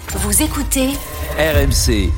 Vous écoutez RMC.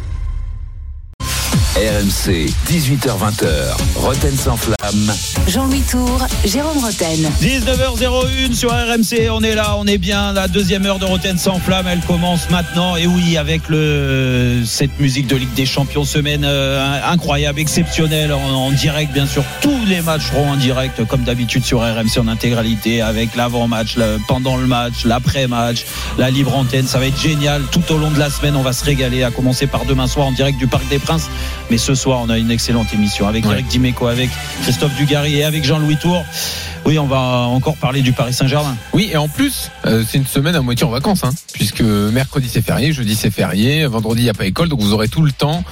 RMC, 18h-20h, Roten sans flamme. Jean-Louis Tour, Jérôme Roten. 19h01 sur RMC, on est là, on est bien. La deuxième heure de Roten sans flamme, elle commence maintenant. Et oui, avec cette musique de Ligue des Champions, semaine incroyable, exceptionnelle, en direct bien sûr. Tous les matchs seront en direct, comme d'habitude sur RMC en intégralité, avec l'avant-match, pendant le match, l'après-match, la libre antenne. Ça va être génial. Tout au long de la semaine, on va se régaler, à commencer par demain soir en direct du Parc des Princes. Mais ce soir, on a une excellente émission avec Eric Dimeco, avec Christophe Dugarry et avec Jean-Louis Tour. Oui, on va encore parler du Paris Saint-Germain. Oui, et en plus, c'est une semaine à moitié en vacances, puisque mercredi c'est férié, jeudi c'est férié, vendredi il n'y a pas école, donc vous aurez tout le temps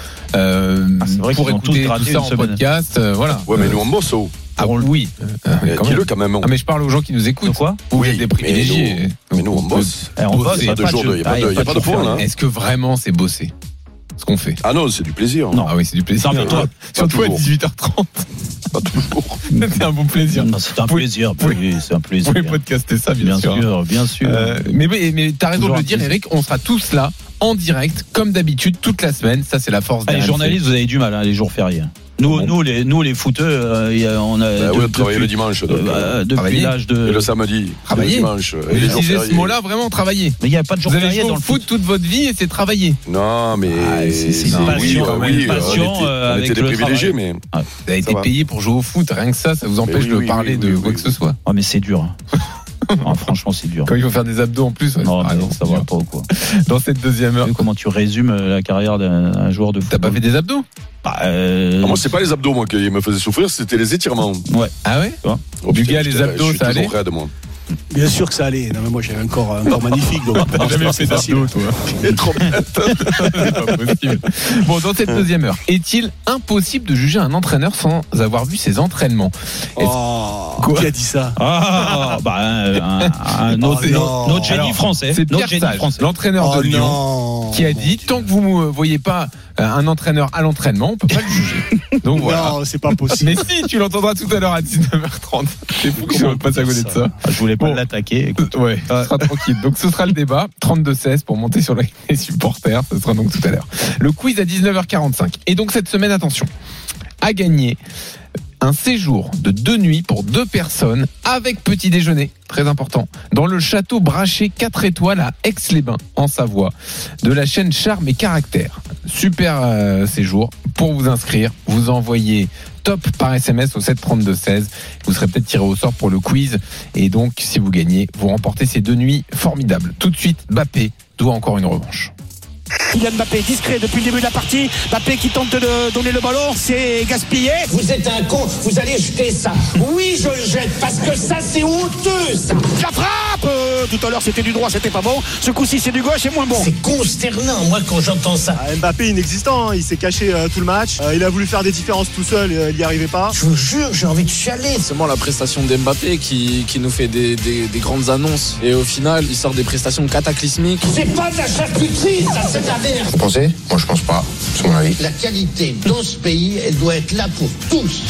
pour écouter tout ça en podcast. Voilà. Ouais, mais nous on bosse. Ah bon, oui. Dis-le quand même. Ah, mais je parle aux gens qui nous écoutent. Quoi ? Vous êtes des privilégiés. Mais nous on bosse. On bosse. Il n'y a pas de point. Est-ce que vraiment c'est bosser ce qu'on fait? Ah non, c'est du plaisir. Non. Ah oui, c'est du plaisir. Surtout à 18h30. Pas toujours. C'est un bon plaisir. Non, c'est un plaisir. C'est un plaisir. Vous pouvez podcaster ça, bien sûr. Bien sûr. Mais t'as raison de le dire, Eric. On sera tous là en direct, comme d'habitude, toute la semaine. Ça, c'est la force des Les journalistes, vous avez du mal, les jours fériés. Nous, les footeux, on a travailler le dimanche. Depuis l'âge de. Et le samedi. Travailler. Le dimanche. Vous utilisez ce mot-là, vraiment travailler. Mais il n'y a pas de jour férié dans le foot toute votre vie et c'est travailler. Non, mais c'est une passion. On était des privilégiés, mais. Vous avez été payé pour jouer au foot. Rien que ça vous empêche de parler de quoi que ce soit. Ah, mais c'est dur. Franchement, c'est dur. Quand il faut faire des abdos en plus. Non, ça va pas ou quoi. Dans cette deuxième heure. Comment tu résumes la carrière d'un joueur de foot? T'as pas fait des abdos? Moi, c'est pas les abdos moi qui me faisaient souffrir, c'était les étirements. Ouais. Ah ouais? Du gars, les abdos, ça allait? Bien sûr que ça allait. Non, mais moi j'ai un corps magnifique. Donc t'as jamais fait d'abdos, toi. C'est trop bête. C'est pas possible. Bon, dans cette deuxième heure, est-il impossible de juger un entraîneur sans avoir vu ses entraînements? Qui a dit ça? Un autre génie français. C'est Pierre Sage, l'entraîneur de Lyon, qui a dit tant que vous ne voyez pas un entraîneur à l'entraînement, on peut pas le juger. Donc voilà. Non, c'est pas possible. Mais si, tu l'entendras tout à l'heure à 19h30. C'est fou que je ne passe à côté de ça. Je voulais pas l'attaquer. Écoute. Ouais, ce sera tranquille. Donc ce sera le débat. 32-16 pour monter sur les supporters. Ce sera donc tout à l'heure. Le quiz à 19h45. Et donc cette semaine, attention, à gagner un séjour de 2 nuits pour 2 personnes avec petit déjeuner, très important, dans le château Brachet 4 étoiles à Aix-les-Bains, en Savoie, de la chaîne Charme et Caractère. Super séjour. Pour vous inscrire, vous envoyez top par SMS au 732-16. Vous serez peut-être tiré au sort pour le quiz. Et donc, si vous gagnez, vous remportez ces 2 nuits formidables. Tout de suite, Mbappé doit encore une revanche. Kylian Mbappé, discret depuis le début de la partie. Mbappé qui tente de donner le ballon, c'est gaspillé. Vous êtes un con, vous allez jeter ça. Oui, je le jette, parce que ça, c'est honteux, ça. La frappe tout à l'heure, c'était du droit, c'était pas bon. Ce coup-ci, c'est du gauche, c'est moins bon. C'est consternant, moi, quand j'entends ça. Mbappé, inexistant. Il s'est caché tout le match. Il a voulu faire des différences tout seul, il n'y arrivait pas. Je vous jure, j'ai envie de chialer. C'est moi la prestation d'Mbappé qui nous fait des grandes annonces. Et au final, il sort des prestations cataclysmiques. C'est pas de la charcuterie, ça, c'est de la merde. Vous pensez? Moi je pense pas, c'est mon avis. La qualité dans ce pays, elle doit être là pour tous.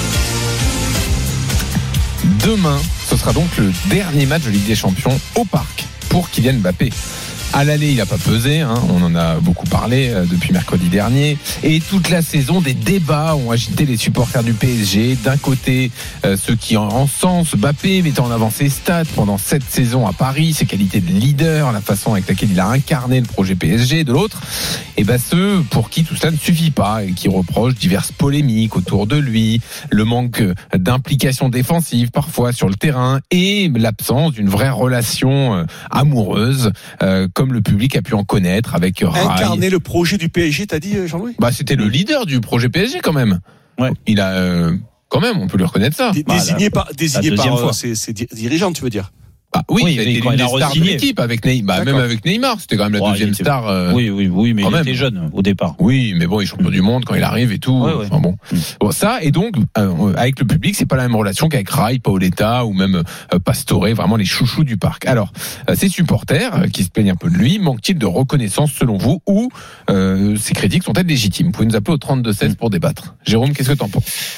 Demain, ce sera donc le dernier match de Ligue des Champions au Parc pour Kylian Mbappé. À l'aller, il n'a pas pesé, on en a beaucoup parlé depuis mercredi dernier. Et toute la saison, des débats ont agité les supporters du PSG. D'un côté, ceux qui encensent Mbappé, mettant en avant ses stats pendant 7 saisons à Paris, ses qualités de leader, la façon avec laquelle il a incarné le projet PSG. De l'autre, ceux pour qui tout cela ne suffit pas et qui reprochent diverses polémiques autour de lui, le manque d'implication défensive parfois sur le terrain et l'absence d'une vraie relation amoureuse, comme le public a pu en connaître avec Rai. Incarner le projet du PSG, t'as dit, Jean-Louis? C'était le leader du projet PSG quand même. Ouais. Il a quand même, on peut lui reconnaître ça. Désigné par ses dirigeants, tu veux dire? Oui, il a été l'une des stars de l'équipe avec Neymar. Même avec Neymar, c'était quand même la deuxième star. Oui, mais il était jeune au départ. Oui, mais bon, il est champion du monde quand il arrive et tout. Ouais. Enfin, bon, ça et donc avec le public, c'est pas la même relation qu'avec Rai, Paoletta ou même Pastore, vraiment les chouchous du parc. Alors, ces supporters qui se plaignent un peu de lui, manquent-ils de reconnaissance selon vous ou ces critiques sont-elles légitimes? Vous pouvez nous appeler au 32-16 pour débattre. Jérôme, qu'est-ce que t'en penses?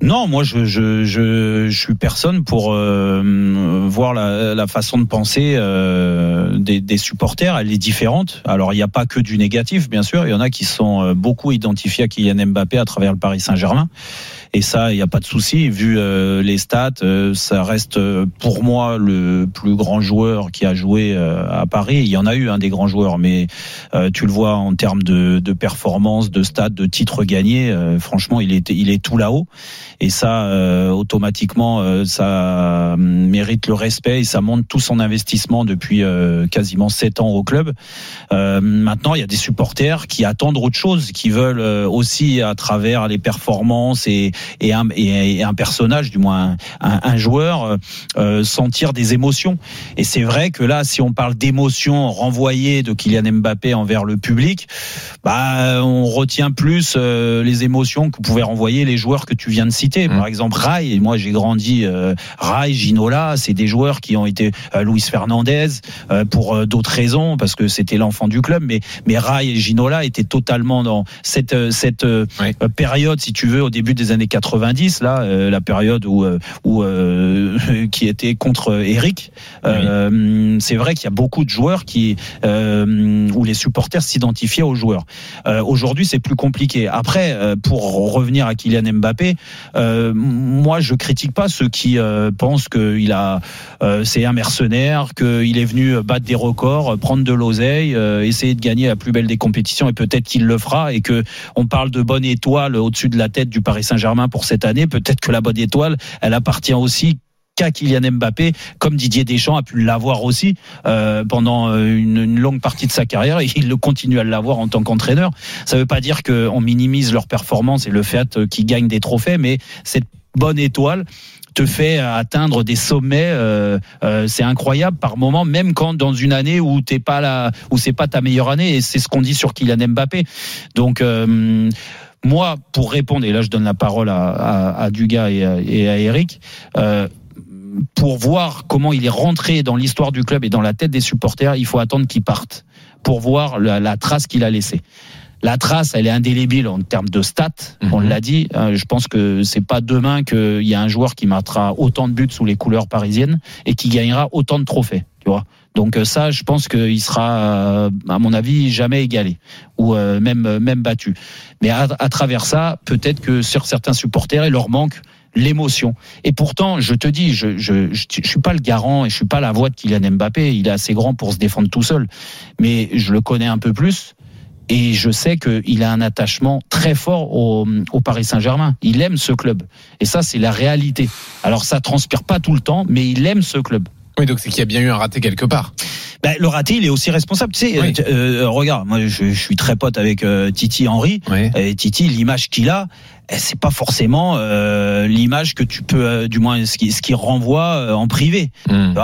Non, moi je suis personne pour voir la façon de penser des supporters. Elle est différente. Alors il n'y a pas que du négatif, bien sûr. Il y en a qui sont beaucoup identifiés à Kylian Mbappé à travers le Paris Saint-Germain. Et ça, il n'y a pas de souci. Vu les stats, ça reste pour moi le plus grand joueur qui a joué à Paris. Il y en a eu des grands joueurs, mais tu le vois en termes de performance, de stats, de titres gagnés. Franchement, il est tout là-haut. Et ça, automatiquement, ça mérite le respect et ça montre tout son investissement depuis quasiment 7 ans au club. Maintenant, il y a des supporters qui attendent autre chose, qui veulent aussi, à travers les performances et un personnage, du moins un joueur, sentir des émotions. Et c'est vrai que là, si on parle d'émotions renvoyées de Kylian Mbappé envers le public, on retient plus les émotions que pouvaient renvoyer les joueurs que tu viens de citer. Par exemple, Rai, moi j'ai grandi Rai, Ginola, c'est des joueurs qui ont été Luis Fernandez pour d'autres raisons, parce que c'était l'enfant du club, mais Rai et Ginola étaient totalement dans cette période, si tu veux, au début des années 90, là, la période où qui était contre Eric. C'est vrai qu'il y a beaucoup de joueurs où les supporters s'identifiaient aux joueurs. Aujourd'hui, c'est plus compliqué. Après, pour revenir à Kylian Mbappé, moi, je critique pas ceux qui pensent qu'il c'est un mercenaire, qu'il est venu battre des records, prendre de l'oseille, essayer de gagner la plus belle des compétitions, et peut-être qu'il le fera, et que on parle de bonne étoile au-dessus de la tête du Paris Saint-Germain pour cette année. Peut-être que la bonne étoile, elle appartient aussi qu'à Kylian Mbappé, comme Didier Deschamps a pu l'avoir aussi pendant une longue partie de sa carrière, et il continue à l'avoir en tant qu'entraîneur. Ça ne veut pas dire qu'on minimise leur performance et le fait qu'ils gagnent des trophées, mais cette bonne étoile te fait atteindre des sommets, c'est incroyable par moment, même quand dans une année où t'es pas là, où c'est pas ta meilleure année, et c'est ce qu'on dit sur Kylian Mbappé. Donc moi, pour répondre, et là je donne la parole à Dugas et à Eric, pour voir comment il est rentré dans l'histoire du club et dans la tête des supporters, il faut attendre qu'il parte pour voir la trace qu'il a laissée. La trace, elle est indélébile en termes de stats. On l'a dit. Je pense que c'est pas demain qu'il y a un joueur qui marquera autant de buts sous les couleurs parisiennes et qui gagnera autant de trophées. Tu vois. Donc ça, je pense qu'il sera, à mon avis, jamais égalé ou même battu. Mais à travers ça, peut-être que sur certains supporters, il leur manque l'émotion. Et pourtant, je te dis, je suis pas le garant et je suis pas la voix de Kylian Mbappé. Il est assez grand pour se défendre tout seul. Mais je le connais un peu plus. Et je sais qu'il a un attachement très fort au Paris Saint-Germain. Il aime ce club. Et ça, c'est la réalité. Alors, ça transpire pas tout le temps, mais il aime ce club. Oui, donc c'est qu'il y a bien eu un raté quelque part. Le raté, il est aussi responsable. Tu sais, oui. Regarde, moi, je suis très pote avec Titi Henry. Oui. Et Titi, l'image qu'il a, c'est pas forcément l'image que tu peux, du moins ce qui renvoie en privé.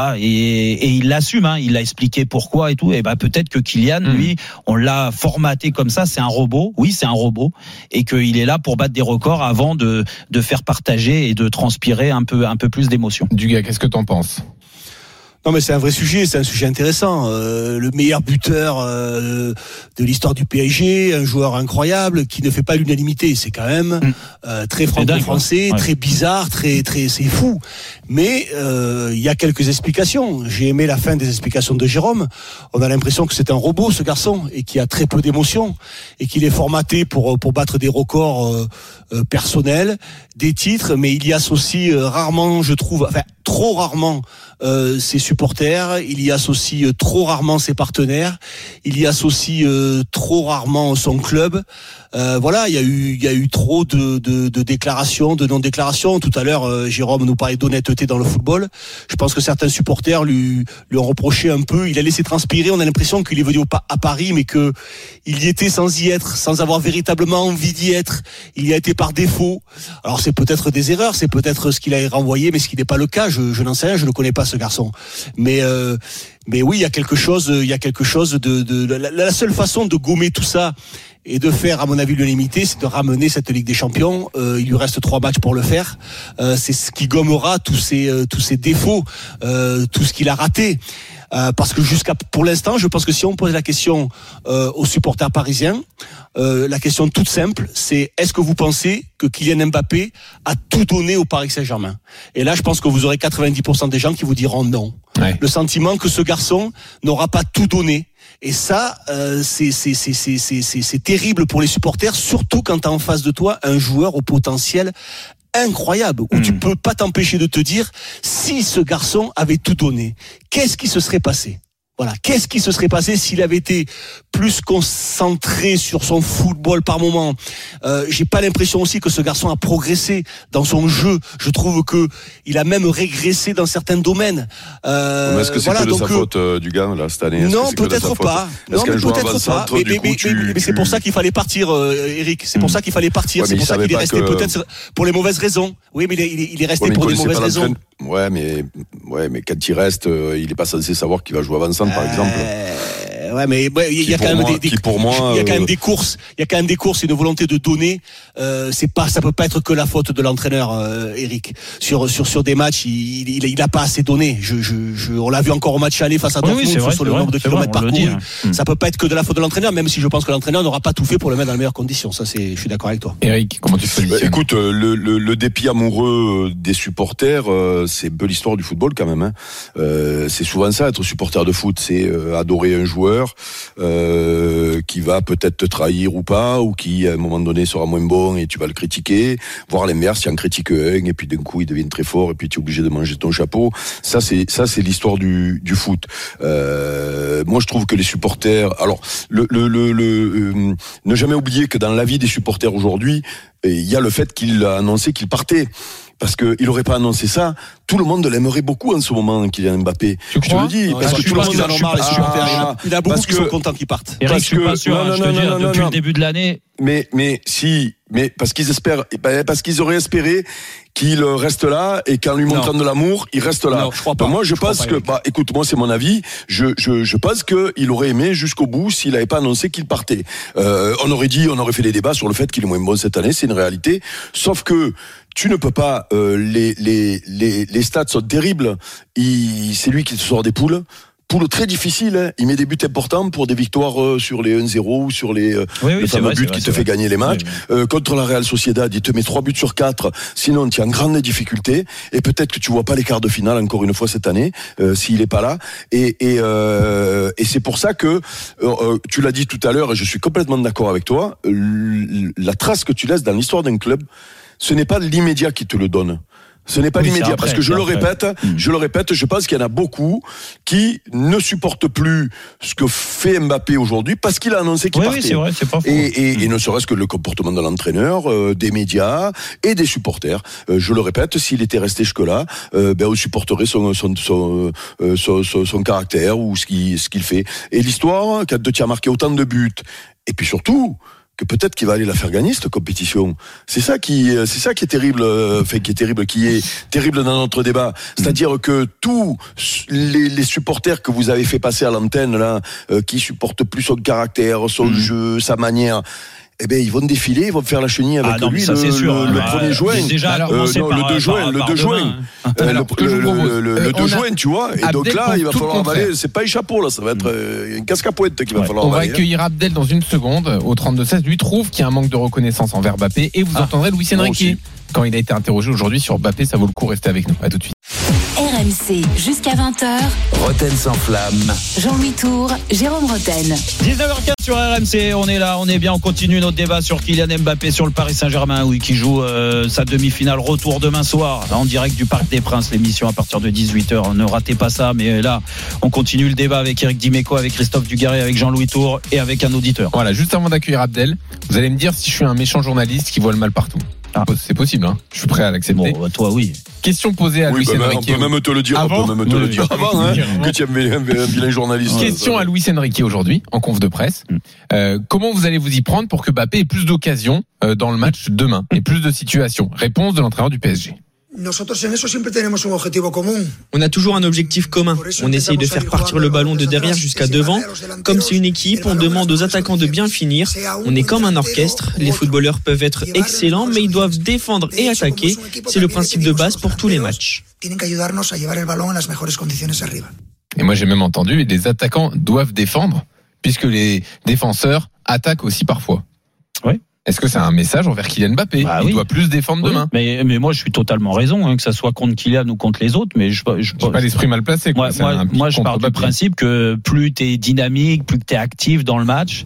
Et il l'assume, hein, il l'a expliqué pourquoi et tout. Et peut-être que Kylian, lui, on l'a formaté comme ça. C'est un robot. Oui, c'est un robot, et qu'il est là pour battre des records avant de faire partager et de transpirer un peu plus d'émotion. Dugas, qu'est-ce que t'en penses? Non, mais c'est un vrai sujet, c'est un sujet intéressant. Le meilleur buteur de l'histoire du PSG, un joueur incroyable qui ne fait pas l'unanimité, c'est quand même très franco-français, très bizarre, très c'est fou. Mais il y a quelques explications. J'ai aimé la fin des explications de Jérôme. On a l'impression que c'est un robot, ce garçon, et qui a très peu d'émotions, et qu'il est formaté pour battre des records personnels, des titres, mais il y associe rarement, je trouve, enfin trop rarement ses supporters, il y associe trop rarement ses partenaires, il y associe trop rarement son club. Voilà, il y a eu trop de déclarations, de non-déclarations. Tout à l'heure, Jérôme nous parlait d'honnêteté dans le football. Je pense que certains supporters lui ont reproché un peu. Il a laissé transpirer. On a l'impression qu'il est venu à Paris, mais que il y était sans y être, sans avoir véritablement envie d'y être. Il y a été par défaut. Alors c'est peut-être des erreurs, c'est peut-être ce qu'il a renvoyé, mais ce qui n'est pas le cas. Je n'en sais rien. Je ne connais pas ce garçon. Mais oui, il y a quelque chose de la seule façon de gommer tout ça et de faire, à mon avis, l'unanimité, c'est de ramener cette Ligue des Champions. Il lui reste 3 matchs pour le faire. C'est ce qui gommera tous ses défauts, tout ce qu'il a raté. Parce que pour l'instant, je pense que si on pose la question aux supporters parisiens, la question toute simple, c'est est-ce que vous pensez que Kylian Mbappé a tout donné au Paris Saint-Germain? Et là, je pense que vous aurez 90% des gens qui vous diront non. Ouais. Le sentiment que ce garçon n'aura pas tout donné. Et ça, c'est terrible pour les supporters, surtout quand t'as en face de toi un joueur au potentiel incroyable, où tu peux pas t'empêcher de te dire, si ce garçon avait tout donné, qu'est-ce qui se serait passé? Voilà, qu'est-ce qui se serait passé s'il avait été plus concentré sur son football par moment? J'ai pas l'impression aussi que ce garçon a progressé dans son jeu. Je trouve que il a même régressé dans certains domaines. Mais est-ce que c'est que de sa faute du gars là cette année? Non, peut-être pas. Non, mais peut-être pas. Mais c'est pour ça qu'il fallait partir, Eric. C'est pour ça qu'il fallait partir. C'est pour ça qu'il est resté peut-être pour les mauvaises raisons. Oui, mais il est resté pour les mauvaises raisons. Ouais, mais quand il reste, il est pas censé savoir qu'il va jouer avant-centre, par exemple. Ouais, mais il y a quand même des courses. Il y a quand même des courses et une volonté de donner. Ça peut pas être que la faute de l'entraîneur, Eric. Sur des matchs, il a pas assez donné. On l'a vu encore au match aller face à Dortmund sur le nombre de kilomètres parcourus. Ça peut pas être que de la faute de l'entraîneur, même si je pense que l'entraîneur n'aura pas tout fait pour le mettre dans les meilleures conditions. Ça, je suis d'accord avec toi. Eric, comment tu te positionnes? Écoute, le dépit amoureux des supporters, c'est un peu l'histoire du football quand même. C'est souvent ça, être supporter de foot, c'est adorer un joueur qui va peut-être te trahir ou pas, ou qui à un moment donné sera moins bon et tu vas le critiquer, voire l'inverse, il en critique un et puis d'un coup il devient très fort et puis tu es obligé de manger ton chapeau. Ça c'est l'histoire du foot. Moi je trouve que les supporters, alors ne jamais oublier que dans la vie des supporters aujourd'hui, il y a le fait qu'il a annoncé qu'il partait. Parce qu'il n'aurait pas annoncé ça, tout le monde l'aimerait beaucoup en ce moment, Kylian Mbappé. Je te le dis. Parce que tout le monde il y a beaucoup qui sont contents qu'il parte. Eric, je suis pas sûr, je te dis, depuis le début de l'année. Mais parce qu'ils auraient espéré qu'il reste là et qu'en lui montrant de l'amour, il reste là. Non, je crois pas. Moi, je pense que, écoute, moi, c'est mon avis. Je pense qu'il aurait aimé jusqu'au bout s'il n'avait pas annoncé qu'il partait. On aurait fait des débats sur le fait qu'il est moins bon cette année, c'est une réalité. Sauf que, tu ne peux pas, les stats sont terribles. C'est lui qui te sort des poules. Poule très difficile, hein. Il met des buts importants pour des victoires sur les 1-0 ou sur le fameux but qui te fait gagner les matchs. Contre la Real Sociedad, il te met 3 buts sur 4, sinon tu as une grande difficulté et peut-être que tu vois pas les quarts de finale encore une fois cette année s'il est pas là. Et c'est pour ça que tu l'as dit tout à l'heure et je suis complètement d'accord avec toi, la trace que tu laisses dans l'histoire d'un club, ce n'est pas l'immédiat qui te le donne. Ce n'est pas l'immédiat, parce que je le répète, je pense qu'il y en a beaucoup qui ne supportent plus ce que fait Mbappé aujourd'hui parce qu'il a annoncé qu'il partait. Oui, c'est vrai, c'est pas faux. Et ne serait-ce que le comportement de l'entraîneur, des médias et des supporters. Je le répète, s'il était resté jusque-là, on supporterait son caractère ou ce qu'il fait. Et l'histoire, quand tu as marqué autant de buts, et puis surtout, que peut-être qu'il va aller la faire gagner cette compétition. C'est ça qui est terrible, qui est terrible dans notre débat. C'est-à-dire que tous les supporters que vous avez fait passer à l'antenne là, qui supportent plus son caractère, son jeu, sa manière. Eh ben ils vont défiler, ils vont faire la chenille avec lui le 1er juin. Le 2 juin, le 2 juin, tu vois. Et donc là, il va falloir avaler, c'est pas un chapeau là, ça va être une casque à pointe qu'il va falloir avaler. On va accueillir Abdel dans une seconde au 32-16. Lui trouve qu'il y a un manque de reconnaissance envers Mbappé et vous entendrez Luis Enrique quand il a été interrogé aujourd'hui sur Mbappé. Ça vaut le coup, restez avec nous. À tout de suite. RMC jusqu'à 20h. Roten sans flamme. Jean-Louis Tour, Jérôme Roten. 19h15 sur RMC, on est là, on est bien, on continue notre débat sur Kylian Mbappé sur le Paris Saint-Germain, oui, qui joue sa demi-finale retour demain soir, en direct du Parc des Princes, l'émission à partir de 18h. Ne ratez pas ça, mais là, on continue le débat avec Eric Dimeco, avec Christophe Dugarry, avec Jean-Louis Tour et avec un auditeur. Voilà, juste avant d'accueillir Abdel, vous allez me dire si je suis un méchant journaliste qui voit le mal partout. C'est possible, hein. Je suis prêt à l'accepter. Bon, toi, oui. Question posée à Luis Enrique. On peut même te le dire avant, hein, que tu aimes un vilain journaliste. Question à Luis Enrique aujourd'hui, en conf de presse. Comment vous allez vous y prendre pour que Mbappé ait plus d'occasions dans le match demain et plus de situations? Réponse de l'entraîneur du PSG. On a toujours un objectif commun. On essaye de faire partir le ballon de derrière jusqu'à devant. Comme c'est une équipe, on demande aux attaquants de bien finir. On est comme un orchestre. Les footballeurs peuvent être excellents, mais ils doivent défendre et attaquer. C'est le principe de base pour tous les matchs. Et moi, j'ai même entendu, les attaquants doivent défendre, puisque les défenseurs attaquent aussi parfois. Oui. Est-ce que c'est un message envers Kylian Mbappé? Il doit plus défendre demain. Mais moi, je suis totalement raison, que ça soit contre Kylian ou contre les autres. Mais je pas l'esprit mal placé. Moi, je pars du principe que plus t'es dynamique, plus t'es actif dans le match,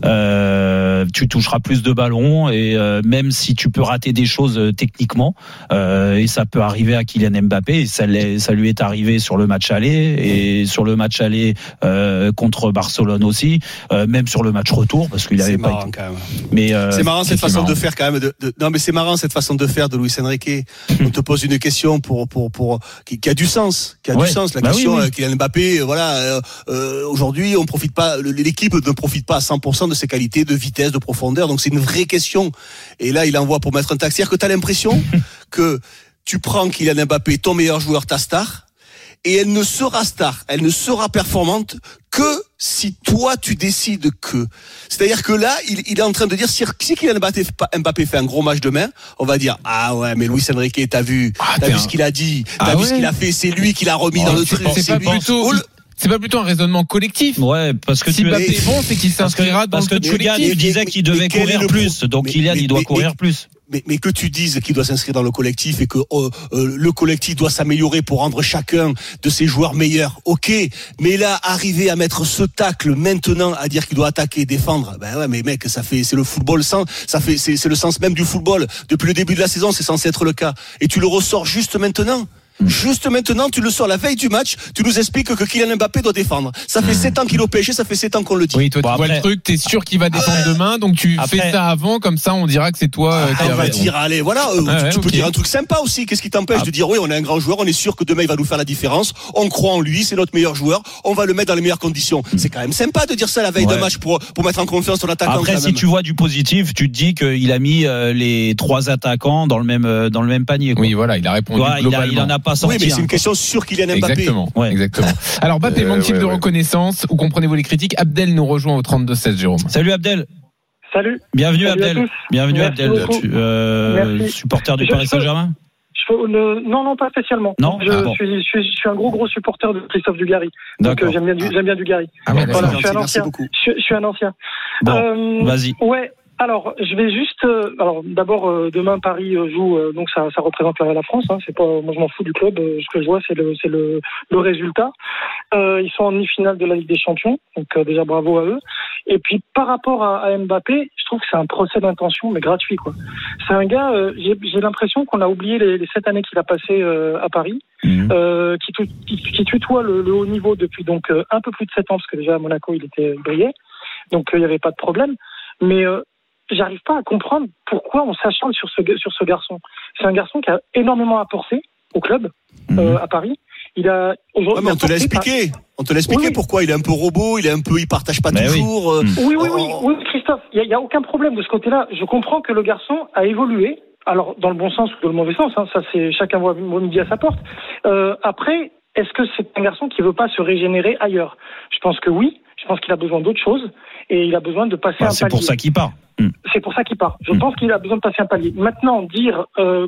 tu toucheras plus de ballons et même si tu peux rater des choses techniquement, et ça peut arriver à Kylian Mbappé. Et ça lui est arrivé sur le match aller et sur le match aller contre Barcelone aussi, même sur le match retour parce qu'il avait pas. Quand même. Mais c'est marrant cette façon de faire quand même. Non, mais c'est marrant cette façon de faire de Luis Enrique. On te pose une question qui a du sens, du sens. La question, Kylian Mbappé, aujourd'hui, on profite pas, l'équipe ne profite pas à 100% de ses qualités de vitesse, de profondeur. Donc c'est une vraie question. Et là, il envoie pour mettre un taxi. C'est-à-dire que t'as l'impression que tu prends Kylian Mbappé, ton meilleur joueur, ta star, et elle ne sera star, elle ne sera performante que si toi tu décides que. C'est-à-dire que là, il est en train de dire si Kylian Mbappé fait un gros match demain, on va dire ah ouais, mais Luis Enrique, t'as vu ce qu'il a dit, t'as vu ce qu'il a fait, c'est lui qui l'a remis dans le truc. C'est pas plutôt un raisonnement collectif? Ouais, parce que si Mbappé est bon, c'est qu'il s'inscrira dans le truc collectif. Tu disais qu'il devait courir plus, donc Kylian il doit courir plus. Mais que tu dises qu'il doit s'inscrire dans le collectif et que le collectif doit s'améliorer pour rendre chacun de ses joueurs meilleurs. Ok, mais là arriver à mettre ce tacle maintenant à dire qu'il doit attaquer et défendre, ben ouais, mais mec, c'est le football c'est le sens même du football. Depuis le début de la saison, c'est censé être le cas. Et tu le ressors juste maintenant. Juste maintenant, tu le sors la veille du match, tu nous expliques que Kylian Mbappé doit défendre. Ça fait 7 ans qu'il est au PSG, ça fait 7 ans qu'on le dit. Oui, toi, tu vois le truc, t'es sûr qu'il va défendre demain, donc tu fais ça avant, comme ça, on dira que c'est toi qui on va dire, allez, voilà, tu peux dire un truc sympa aussi. Qu'est-ce qui t'empêche de dire, oui, on est un grand joueur, on est sûr que demain il va nous faire la différence, on croit en lui, c'est notre meilleur joueur, on va le mettre dans les meilleures conditions. C'est quand même sympa de dire ça la veille d'un match pour mettre en confiance ton attaquant. Après, si tu vois du positif, tu te dis qu'il a mis les 3 attaquants dans le même panier, quoi. Oui, voilà, il a répondu globalement. Il en a pas sorti. Oui, mais c'est une question sur Kylian Mbappé. Exactement. Alors Mbappé manque-t-il de reconnaissance ou comprenez-vous les critiques? Abdel nous rejoint au 32-16, Jérôme. Salut Abdel. Salut. Bienvenue Abdel. Bienvenue Abdel. Supporter du Paris Saint-Germain? Non, pas spécialement. Non. Je suis un gros supporter de Christophe Dugarry. Donc j'aime bien Dugarry. Voilà, je suis un ancien. Bon, vas-y. Ouais. Alors, je vais juste. D'abord, demain Paris joue, donc ça représente la France. C'est pas, moi je m'en fous du club. Ce que je vois, c'est le résultat. Ils sont en demi-finale de la Ligue des Champions, donc déjà bravo à eux. Et puis par rapport à Mbappé, je trouve que c'est un procès d'intention, mais gratuit, quoi. C'est un gars. J'ai l'impression qu'on a oublié les 7 années qu'il a passées à Paris, qui tutoie le haut niveau depuis donc un peu plus de 7 ans, parce que déjà à Monaco il brillait, donc il y avait pas de problème. Mais j'arrive pas à comprendre pourquoi on s'acharne sur ce garçon. C'est un garçon qui a énormément apporté au club à Paris. Il a aujourd'hui. Ouais, mais on te l'a expliqué. On te l'a expliqué pourquoi il est un peu robot, il partage pas toujours. Oui, Christophe, il y a aucun problème de ce côté-là. Je comprends que le garçon a évolué. Alors dans le bon sens ou dans le mauvais sens, ça c'est chacun voit midi à sa porte. Après, est-ce que c'est un garçon qui veut pas se régénérer ailleurs? Je pense que oui. Je pense qu'il a besoin d'autre chose et il a besoin de passer un palier. C'est pour ça qu'il part. C'est pour ça qu'il part. Je pense qu'il a besoin de passer un palier. Maintenant, dire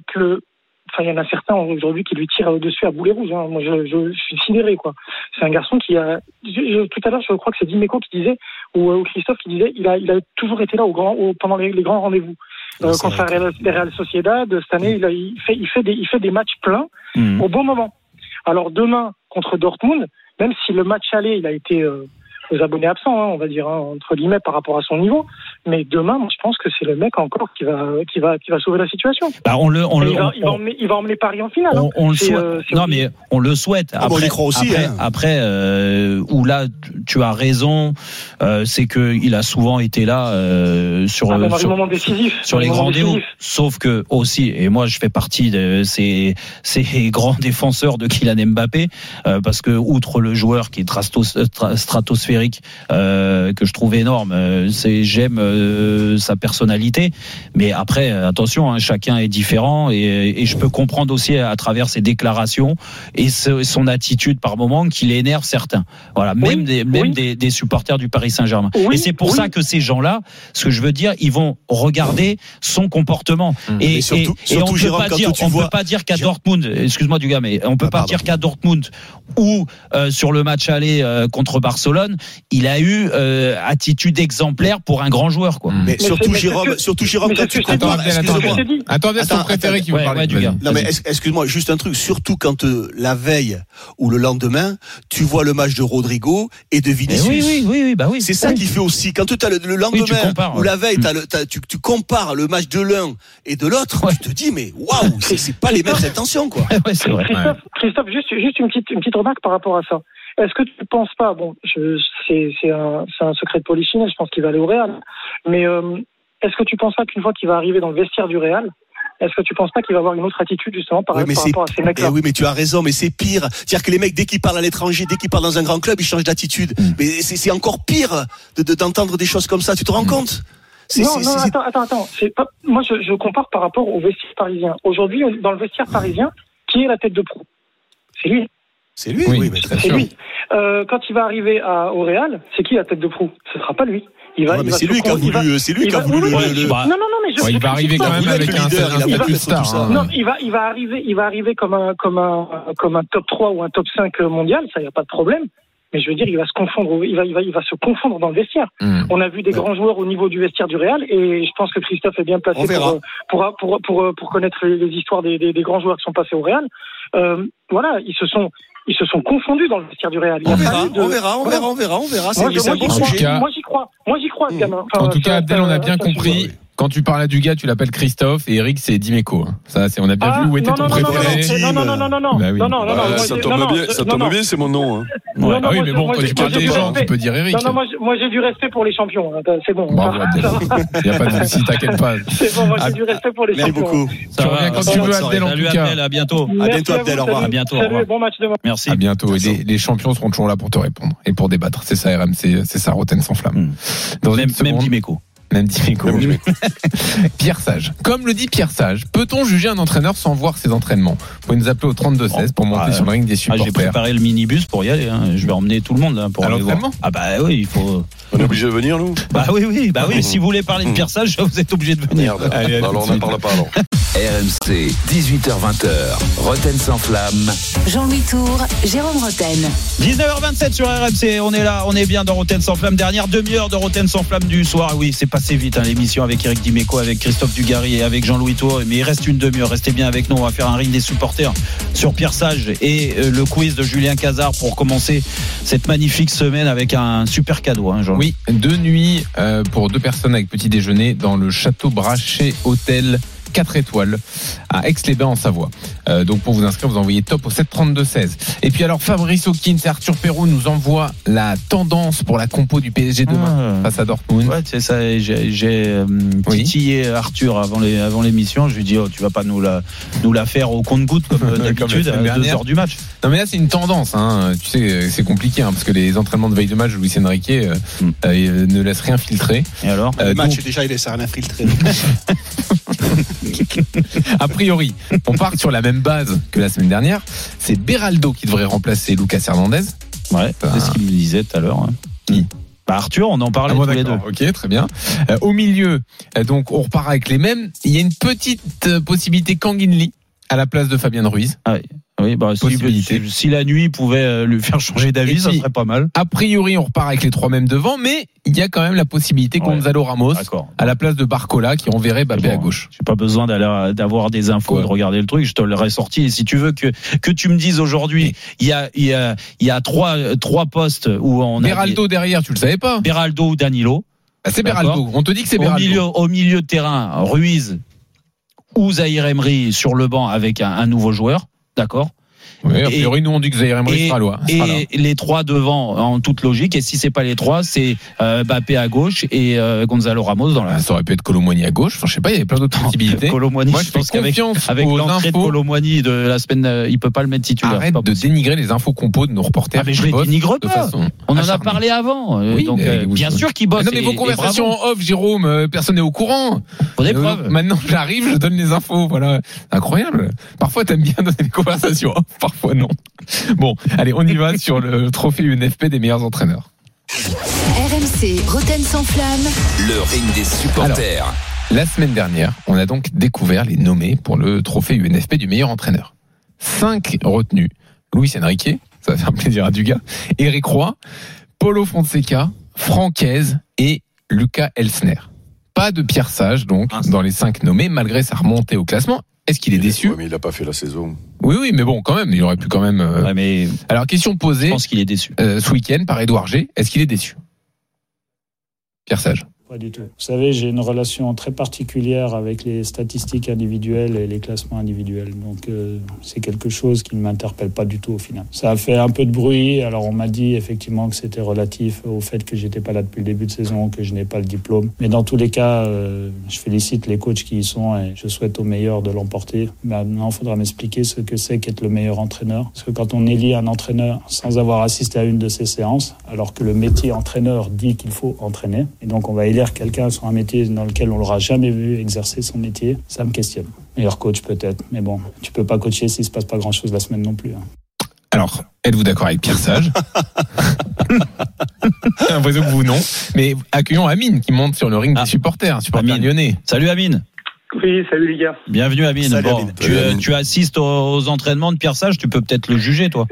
il y en a certains aujourd'hui qui lui tirent au-dessus à boulet rouge. Moi, je suis sidéré, quoi. C'est un garçon qui a. Tout à l'heure, je crois que c'est Dimeco qui disait ou Christophe qui disait, il a toujours été là pendant les grands rendez-vous. Contre la Real Sociedad, cette année, il fait des matchs pleins au bon moment. Alors demain contre Dortmund, même si le match aller, il a été aux abonnés absents, on va dire, entre guillemets, par rapport à son niveau. Mais demain, je pense que c'est le mec encore qui va sauver la situation. Il va emmener Paris en finale. On le souhaite. Non, mais on le souhaite. Après, on y croit aussi. Après, où là, tu as raison, c'est que il a souvent été là sur les moments décisifs, sur les grands défauts. Sauf que aussi, et moi, je fais partie de ces grands défenseurs de Kylian Mbappé, parce que outre le joueur qui est stratosphérique Eric, que je trouve énorme. J'aime sa personnalité, mais après, attention, hein, chacun est différent et je peux comprendre aussi à travers ses déclarations et son attitude par moment qu'il énerve certains. Voilà, même des supporters du Paris Saint-Germain. Et c'est pour ça que ces gens-là, ce que je veux dire, ils vont regarder son comportement. Et surtout, on ne peut pas dire qu'à Dortmund, excuse-moi du gars, mais on peut pas dire qu'à Dortmund ou sur le match aller contre Barcelone, il a eu attitude exemplaire pour un grand joueur, quoi. Mais surtout Jérôme, quand tu compares, attendez, son préféré qui vous parle du gars. Non mais excuse-moi, juste un truc, surtout quand la veille ou le lendemain, tu vois le match de Rodrigo et de Vinicius. Oui, c'est ça qui fait aussi quand tu as le lendemain ou la veille, tu compares le match de l'un et de l'autre, tu te dis mais waouh, c'est pas les mêmes intentions, quoi. C'est vrai. Christophe, juste une petite remarque par rapport à ça. Est-ce que tu ne penses pas, c'est un secret de polichinelle, je pense qu'il va aller au Real, mais est-ce que tu ne penses pas qu'une fois qu'il va arriver dans le vestiaire du Real, est-ce que tu ne penses pas qu'il va avoir une autre attitude justement par rapport à ces mecs-là? Oui, mais tu as raison, mais c'est pire. C'est-à-dire que les mecs, dès qu'ils parlent à l'étranger, dès qu'ils parlent dans un grand club, ils changent d'attitude. Mais c'est encore pire d'entendre des choses comme ça. Tu te rends compte? Attends. Moi, je compare par rapport au vestiaire parisien. Aujourd'hui, dans le vestiaire parisien, qui est la tête de proue? C'est lui. C'est lui, oui, mais très sûr. Lui. Quand il va arriver au Real, c'est qui la tête de proue? Ce sera pas lui. C'est lui qui a voulu. C'est lui qui a voulu. Non, mais il va arriver quand même avec un statut star. Non, il va arriver comme un top 3 ou un top 5 mondial, ça y a pas de problème. Mais je veux dire, il va se confondre. Il va se confondre dans le vestiaire. On a vu des grands joueurs au niveau du vestiaire du Real, et je pense que Christophe est bien placé pour connaître les histoires des grands joueurs qui sont passés au Real. Voilà, ils se sont confondus dans le vestiaire du Real. On verra. C'est un bon sujet. Moi, j'y crois, gamin. En tout cas, Abdel, on a bien compris. Quand tu parles à du gars, tu l'appelles Christophe, et Eric, c'est Dimeco. Ça, on a bien vu où était ton préféré. Non. Ça tombe bien, c'est mon nom. Oui, mais bon, quand tu parles des gens, tu peux dire Eric. Non, moi, j'ai du respect pour les champions. C'est bon. Il n'y a pas de souci, t'inquiète pas. C'est bon, moi, j'ai du respect pour les champions. Merci beaucoup. Tu reviens quand tu veux, Abdel, en tout cas. À bientôt. À bientôt, Abdel. Au revoir. À bientôt. Salut, bon match demain. Merci. À bientôt. Et les champions seront toujours là pour te répondre et pour débattre. C'est ça, RMC, c'est ça, Roten sans flamme. Même Dimeco. Même Dimeco. Pierre Sage. Comme le dit Pierre Sage, peut-on juger un entraîneur sans voir ses entraînements? Vous pouvez nous appeler au 32-16 pour monter sur le ring des supporters. J'ai préparé le minibus pour y aller. Je vais emmener tout le monde pour aller voir. Ah bah oui, il faut. On est obligé de venir, nous? Bah oui. Si vous voulez parler de Pierre Sage, vous êtes obligé de venir. Merde. Alors on n'en parle pas alors. RMC, 18h-20h, Roten sans flamme. Jean-Louis Tour, Jérôme Roten. 19h27 sur RMC, on est là, on est bien dans Roten sans flamme. Dernière demi-heure de Roten sans flamme du soir. Oui, c'est passé vite, l'émission avec Eric Dimeco, avec Christophe Dugarry et avec Jean-Louis Tour. Mais il reste une demi-heure, restez bien avec nous. On va faire un ring des supporters sur Pierre Sage et le quiz de Julien Cazard pour commencer cette magnifique semaine avec un super cadeau. Oui, 2 nuits pour 2 personnes avec petit déjeuner dans le Château Brachet Hôtel 4 étoiles à Aix-les-Bains en Savoie. Donc pour vous inscrire, vous envoyez top au 732-16. Et puis alors Fabrice Hawkins et Arthur Perrault nous envoient la tendance pour la compo du PSG demain face à Dortmund. Ouais, c'est ça. J'ai titillé Arthur avant l'émission. Je lui dis tu vas pas nous la faire au compte-gouttes comme d'habitude à 2h du match. Non mais là c'est une tendance. Tu sais c'est compliqué parce que les entraînements de veille de match de Luis Enrique ne laissent rien filtrer. Et alors le match déjà il laisse rien filtrer. A priori, on part sur la même base que la semaine dernière. C'est Beraldo qui devrait remplacer Lucas Hernandez. Ouais, c'est ce qu'il me disait tout à l'heure. Arthur, on en parlait tous les deux. Ok, très bien. Au milieu, donc on repart avec les mêmes. Il y a une petite possibilité Kanginli à la place de Fabien Ruiz. Oui, si la nuit pouvait lui faire changer d'avis, ça serait pas mal. A priori, on repart avec les 3 mêmes devant, mais il y a quand même la possibilité Gonzalo Ramos à la place de Barcola qui enverrait Mbappé à gauche. J'ai pas besoin d'avoir des infos, de regarder le truc, je te l'aurais sorti. Et si tu veux que tu me dises aujourd'hui, il y a trois postes où on Beraldo derrière, tu le savais pas? Beraldo ou Danilo. C'est Beraldo. On te dit que c'est Beraldo. Au milieu de terrain, Ruiz ou Zahir Emery sur le banc avec un nouveau joueur. D'accord. Oui, a priori, nous on dit que Zaïre Emery sera là. Et les trois devant, en toute logique. Et si c'est pas les trois, c'est Mbappé à gauche et Gonzalo Ramos dans la. Ça aurait pu être Kolo Muani à gauche. Enfin, je sais pas, il y avait plein d'autres possibilités. Kolo Muani, moi, je pense qu'avec l'entrée de Kolo Muani de la semaine, il peut pas le mettre titulaire. Arrête de dénigrer les infos compos de nos reporters. Mais je les dénigre pas. On en a parlé avant. Oui, donc bien sûr qu'ils bossent. Non, mais vos conversations en off, Jérôme, personne n'est au courant. Pour des preuves. Maintenant, j'arrive, je donne les infos. Voilà, incroyable. Parfois, t'aimes bien donner des conversations off, parfois non. Bon, allez, on y va sur le trophée UNFP des meilleurs entraîneurs. RMC, Roten sans flamme. Le ring des supporters. Alors, la semaine dernière, on a donc découvert les nommés pour le trophée UNFP du meilleur entraîneur. 5 retenus. Luis Enrique, ça va faire plaisir à Dugas. Eric Roy, Paulo Fonseca, Francaise et Lucas Elsner. Pas de Pierre Sage, donc, dans les 5 nommés, malgré sa remontée au classement. Est-ce qu'il est déçu ? Ouais, mais il n'a pas fait la saison. Oui, mais bon, quand même, il aurait pu quand même. Ouais, mais alors, question posée. Je pense qu'il est déçu. Ce week-end par Édouard G. Est-ce qu'il est déçu ? Pierre Sage. Pas du tout. Vous savez, j'ai une relation très particulière avec les statistiques individuelles et les classements individuels. Donc, c'est quelque chose qui ne m'interpelle pas du tout au final. Ça a fait un peu de bruit. Alors, on m'a dit effectivement que c'était relatif au fait que j'étais pas là depuis le début de saison, que je n'ai pas le diplôme. Mais dans tous les cas, je félicite les coachs qui y sont et je souhaite aux meilleurs de l'emporter. Maintenant, il faudra m'expliquer ce que c'est qu'être le meilleur entraîneur. Parce que quand on élit un entraîneur sans avoir assisté à une de ces séances, alors que le métier entraîneur dit qu'il faut entraîner, et donc on va élire quelqu'un sur un métier dans lequel on l'aura jamais vu exercer son métier, ça me questionne. Meilleur coach peut-être, mais bon, tu peux pas coacher s'il se passe pas grand-chose la semaine non plus. Alors, êtes-vous d'accord avec Pierre Sage ? J'ai l'impression que vous non. Mais accueillons Amine qui monte sur le ring des supporters lyonnais. Salut Amine. Oui, salut les gars. Bienvenue Amine. Salut, bon, Amine. Tu assistes aux entraînements de Pierre Sage, tu peux peut-être le juger toi.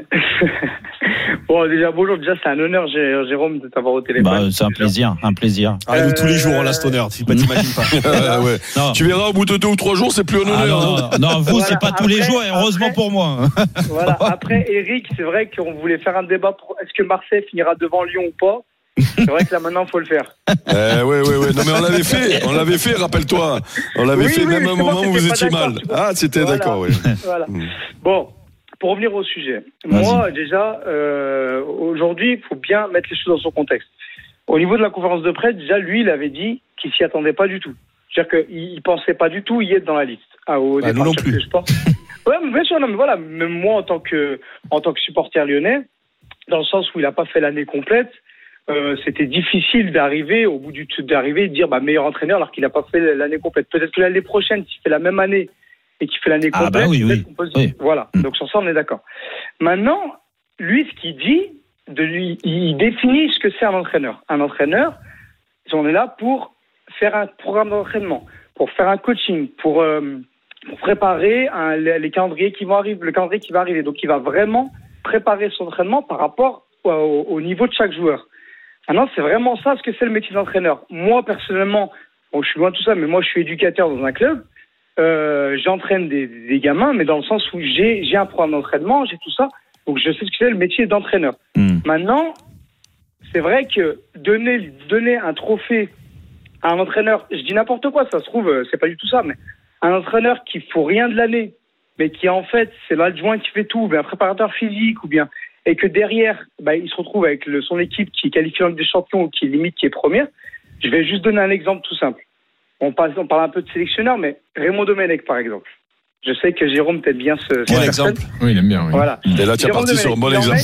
Bon, déjà, bonjour. Déjà, c'est un honneur, Jérôme, de t'avoir au téléphone. C'est un plaisir. Nous, tous les jours, on a cet honneur. Tu t'imagines pas. Ouais. Tu verras, au bout de 2 ou 3 jours, c'est plus un honneur. Non, vous, c'est pas tous les jours, et heureusement pour moi. Voilà. Après, Eric, c'est vrai qu'on voulait faire un débat pour est-ce que Marseille finira devant Lyon ou pas. C'est vrai que là, maintenant, il faut le faire. Ouais. Non, mais on l'avait fait, rappelle-toi. On l'avait fait même à un moment où vous étiez mal. Ah, c'était voilà. D'accord, oui. Voilà. Bon. Pour revenir au sujet, moi déjà, aujourd'hui, il faut bien mettre les choses dans son contexte. Au niveau de la conférence de presse, déjà, lui, il avait dit qu'il s'y attendait pas du tout. C'est-à-dire qu'il pensait pas du tout y être dans la liste. Au départ, non plus. Je pense. Ouais, mais bien sûr, non, mais voilà, même moi, en tant que supporter lyonnais, dans le sens où il a pas fait l'année complète, c'était difficile d'arriver au bout d'arriver et de dire meilleur entraîneur alors qu'il a pas fait l'année complète. Peut-être que l'année prochaine, s'il fait la même année et qui fait l'année complète, on peut se dire, voilà. Donc sur ça, on est d'accord. Maintenant, lui, ce qu'il dit, il définit ce que c'est un entraîneur. Un entraîneur, on est là pour faire un programme d'entraînement, pour faire un coaching, pour préparer les calendriers qui vont arriver, le calendrier qui va arriver. Donc, il va vraiment préparer son entraînement par rapport au niveau de chaque joueur. Maintenant, c'est vraiment ça ce que c'est le métier d'entraîneur. Moi, personnellement, je suis loin de tout ça, mais moi, je suis éducateur dans un club. J'entraîne des gamins, mais dans le sens où j'ai un programme d'entraînement, j'ai tout ça, donc je sais ce que c'est le métier d'entraîneur. Maintenant, c'est vrai que donner un trophée à un entraîneur, je dis n'importe quoi, ça se trouve, c'est pas du tout ça, mais un entraîneur qui faut rien de l'année, mais qui en fait c'est l'adjoint qui fait tout, ou bien un préparateur physique, ou bien, et que derrière, il se retrouve avec son équipe qui est qualifiée en Ligue des Champions ou qui limite qui est première. Je vais juste donner un exemple tout simple. On parle un peu de sélectionneur, mais Raymond Domenech, par exemple. Je sais que Jérôme peut-être bien Quel exemple ? Oui, il aime bien. Oui. Voilà. Et là, tu es parti sur un bon exemple.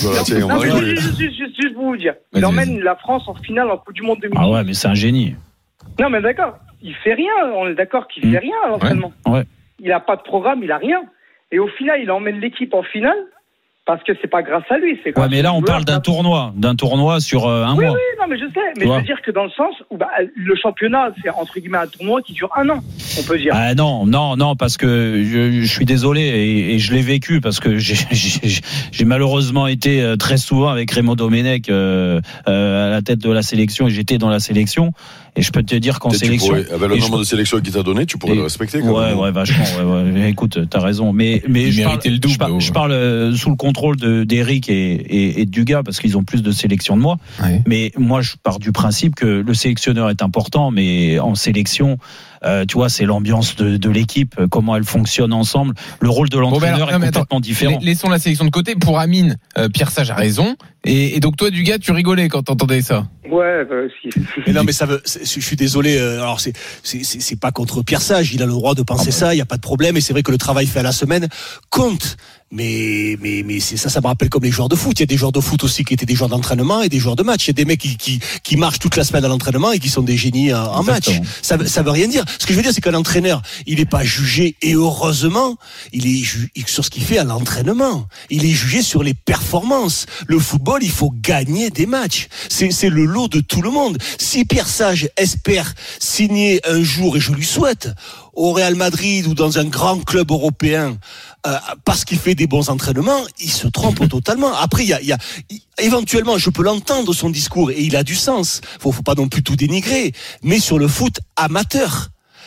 Juste pour vous dire. Il emmène la France en finale en Coupe du Monde 2010. Ah ouais, mais c'est un génie. Non, mais d'accord. Il fait rien. On est d'accord qu'il fait rien à l'entraînement. Ouais. Il n'a pas de programme, il n'a rien. Et au final, il emmène l'équipe en finale. Parce que c'est pas grâce à lui, c'est grâce. Ouais, mais là on parle d'un tournoi sur un mois. Oui, non, mais je sais, mais je veux dire que dans le sens où le championnat, c'est entre guillemets un tournoi qui dure 1 an, on peut dire. Ah non, parce que je suis désolé et je l'ai vécu parce que j'ai malheureusement été très souvent avec Raymond Domenech à la tête de la sélection et j'étais dans la sélection. Et je peux te dire qu'en sélection, avec le nombre de sélections qu'il t'a donné, tu pourrais le respecter. Ouais, vachement. Ouais. Écoute, t'as raison. Mais je parle sous le contrôle d'Eric et de Dugas parce qu'ils ont plus de sélections de moi. Ouais. Mais moi, je pars du principe que le sélectionneur est important, mais en sélection, tu vois, c'est l'ambiance de l'équipe, comment elle fonctionne ensemble. Le rôle de l'entraîneur est complètement différent. Laissons la sélection de côté. Pour Amine, Pierre Sage a raison. Et donc toi, Dugas, tu rigolais quand t'entendais ça. Ouais, si. Mais non, mais je suis désolé. Alors c'est pas contre Pierre Sage. Il a le droit de penser ça. Il y a pas de problème. Et c'est vrai que le travail fait à la semaine compte. Mais c'est ça me rappelle comme les joueurs de foot. Il y a des joueurs de foot aussi qui étaient des joueurs d'entraînement et des joueurs de match. Il y a des mecs qui marchent toute la semaine à l'entraînement et qui sont des génies en match. Ça veut rien dire. Ce que je veux dire, c'est qu'un entraîneur, il est pas jugé, et heureusement, il est sur ce qu'il fait à l'entraînement. Il est jugé sur les performances. Le football, il faut gagner des matchs. C'est le lot de tout le monde. Si Pierre Sage espère signer un jour, et je lui souhaite, au Real Madrid ou dans un grand club européen, parce qu'il fait des bons entraînements, il se trompe totalement. Après, il y a éventuellement, je peux l'entendre son discours et il a du sens. Faut pas non plus tout dénigrer. Mais sur le foot amateur,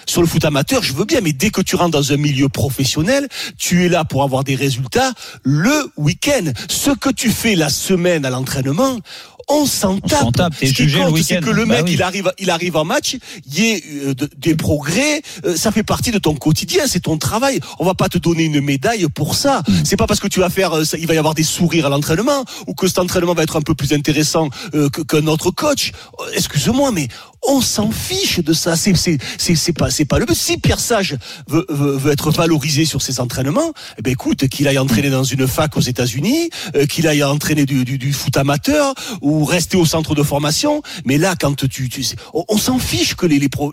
je veux bien, mais dès que tu rentres dans un milieu professionnel, tu es là pour avoir des résultats le week-end. Ce que tu fais la semaine à l'entraînement, on s'en tape. Ce qui compte, c'est que le mec, il arrive en match, il y ait des progrès. Ça fait partie de ton quotidien, c'est ton travail. On va pas te donner une médaille pour ça. C'est pas parce que tu vas faire, il va y avoir des sourires à l'entraînement ou que cet entraînement va être un peu plus intéressant qu'un autre coach. Excuse-moi, mais on s'en fiche de ça. C'est pas le but. Si Pierre Sage veut être valorisé sur ses entraînements, eh ben écoute, qu'il aille entraîner dans une fac aux États-Unis, qu'il aille entraîner du foot amateur ou rester au centre de formation. Mais là, quand on s'en fiche que les pros.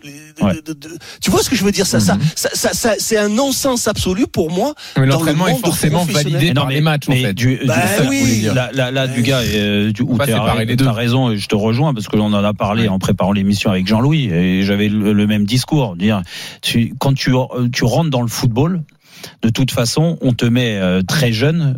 Tu vois ce que je veux dire, ça, c'est un non-sens absolu pour moi. Mais l'entraînement est forcément validé par les matchs, en fait. Oui. Là, Dugas, où t'as raison, je te rejoins parce que l'on en a parlé en préparant l'émission avec Jean-Louis et j'avais le même discours. Quand tu rentres dans le football, de toute façon, on te met très jeune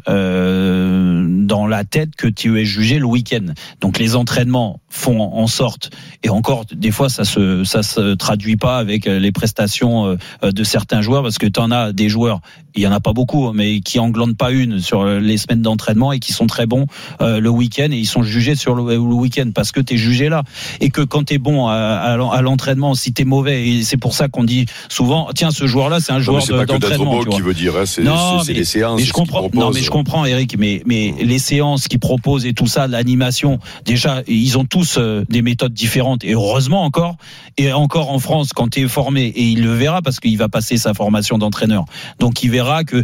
dans la tête que tu es jugé le week-end. Donc les entraînements font en sorte, et encore des fois ça se traduit pas avec les prestations de certains joueurs, parce que t'en as des joueurs, il y en a pas beaucoup, mais qui englandent pas une sur les semaines d'entraînement et qui sont très bons le week-end, et ils sont jugés sur le week-end parce que t'es jugé là, et que quand t'es bon à l'entraînement, si t'es mauvais, et c'est pour ça qu'on dit souvent, tiens, ce joueur-là, c'est un joueur d'entraînement. Qui veut dire, c'est les séances. Mais je comprends. Non, mais je comprends, Eric. Mais les séances qu'ils proposent et tout ça, l'animation, déjà, ils ont tous des méthodes différentes. Et heureusement encore. Et encore en France, quand tu es formé, et il le verra parce qu'il va passer sa formation d'entraîneur. Donc il verra que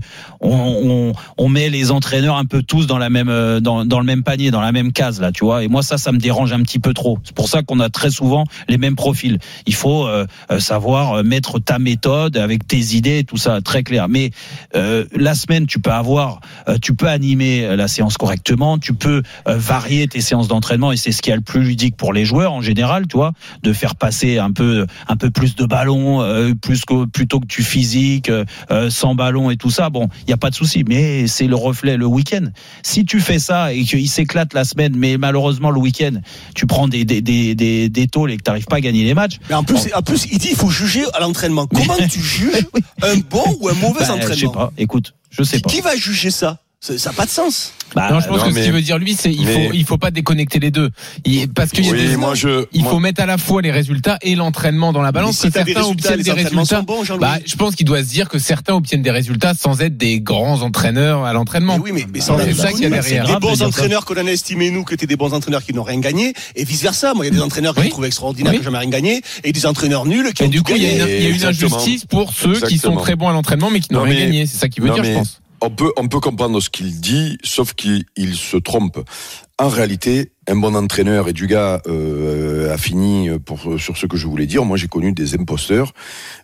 on met les entraîneurs un peu tous dans la même dans le même panier, dans la même case là, tu vois. Et moi ça me dérange un petit peu trop. C'est pour ça qu'on a très souvent les mêmes profils. Il faut savoir mettre ta méthode avec tes idées, tout ça très clair. Mais la semaine, tu peux animer la séance correctement, tu peux varier tes séances d'entraînement, et c'est ce qui est le plus ludique pour les joueurs en général, tu vois, de faire passer un peu plus de ballons, plutôt que du physique, sans ballon et tout ça. Bon, il y a pas de souci, mais c'est le reflet le week-end. Si tu fais ça et qu'il s'éclate la semaine, mais malheureusement le week-end, tu prends des tôles et que t'arrives pas à gagner les matchs. Mais en plus, il dit il faut juger à l'entraînement. Comment tu juges un bon ou un mauvais entraînement? Je sais pas. Écoute, je sais pas. Qui va juger ça? Ça n'a pas de sens. Non, je pense que ce qu'il veut dire lui, c'est il faut pas déconnecter les deux. Parce qu'il y a il faut mettre à la fois les résultats et l'entraînement dans la balance. Si certains obtiennent des résultats bons, je pense qu'il doit se dire que certains obtiennent des résultats sans être des grands entraîneurs à l'entraînement. Mais oui, mais c'est ça qu'il y a derrière. Des bons entraîneurs qu'on a estimé nous que étaient des bons entraîneurs qui n'ont rien gagné, et vice versa. Moi, il y a des entraîneurs que je trouve extraordinaires qui n'ont jamais rien gagné, et des entraîneurs nuls qui ont tout gagné. Du coup, il y a une injustice pour ceux qui sont très bons à l'entraînement mais qui n'ont rien gagné. C'est ça qu'il veut dire, je pense. On peut comprendre ce qu'il dit, sauf qu'il se trompe. En réalité, un bon entraîneur, et Dugas a fini sur ce que je voulais dire. Moi, j'ai connu des imposteurs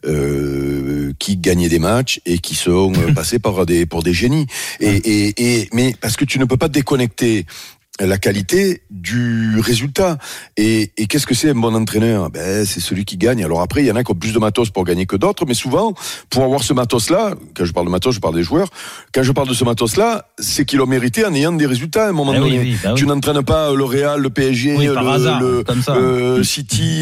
qui gagnaient des matchs et qui sont passés pour des génies. Mais parce que tu ne peux pas déconnecter la qualité du résultat. Et qu'est-ce que c'est un bon entraîneur? C'est celui qui gagne. Alors après, il y en a qui ont plus de matos pour gagner que d'autres, mais souvent, pour avoir ce matos-là, quand je parle de matos, je parle des joueurs, quand je parle de ce matos-là, c'est qu'ils l'ont mérité en ayant des résultats à un moment donné. Tu n'entraînes pas le Real, le PSG, le City,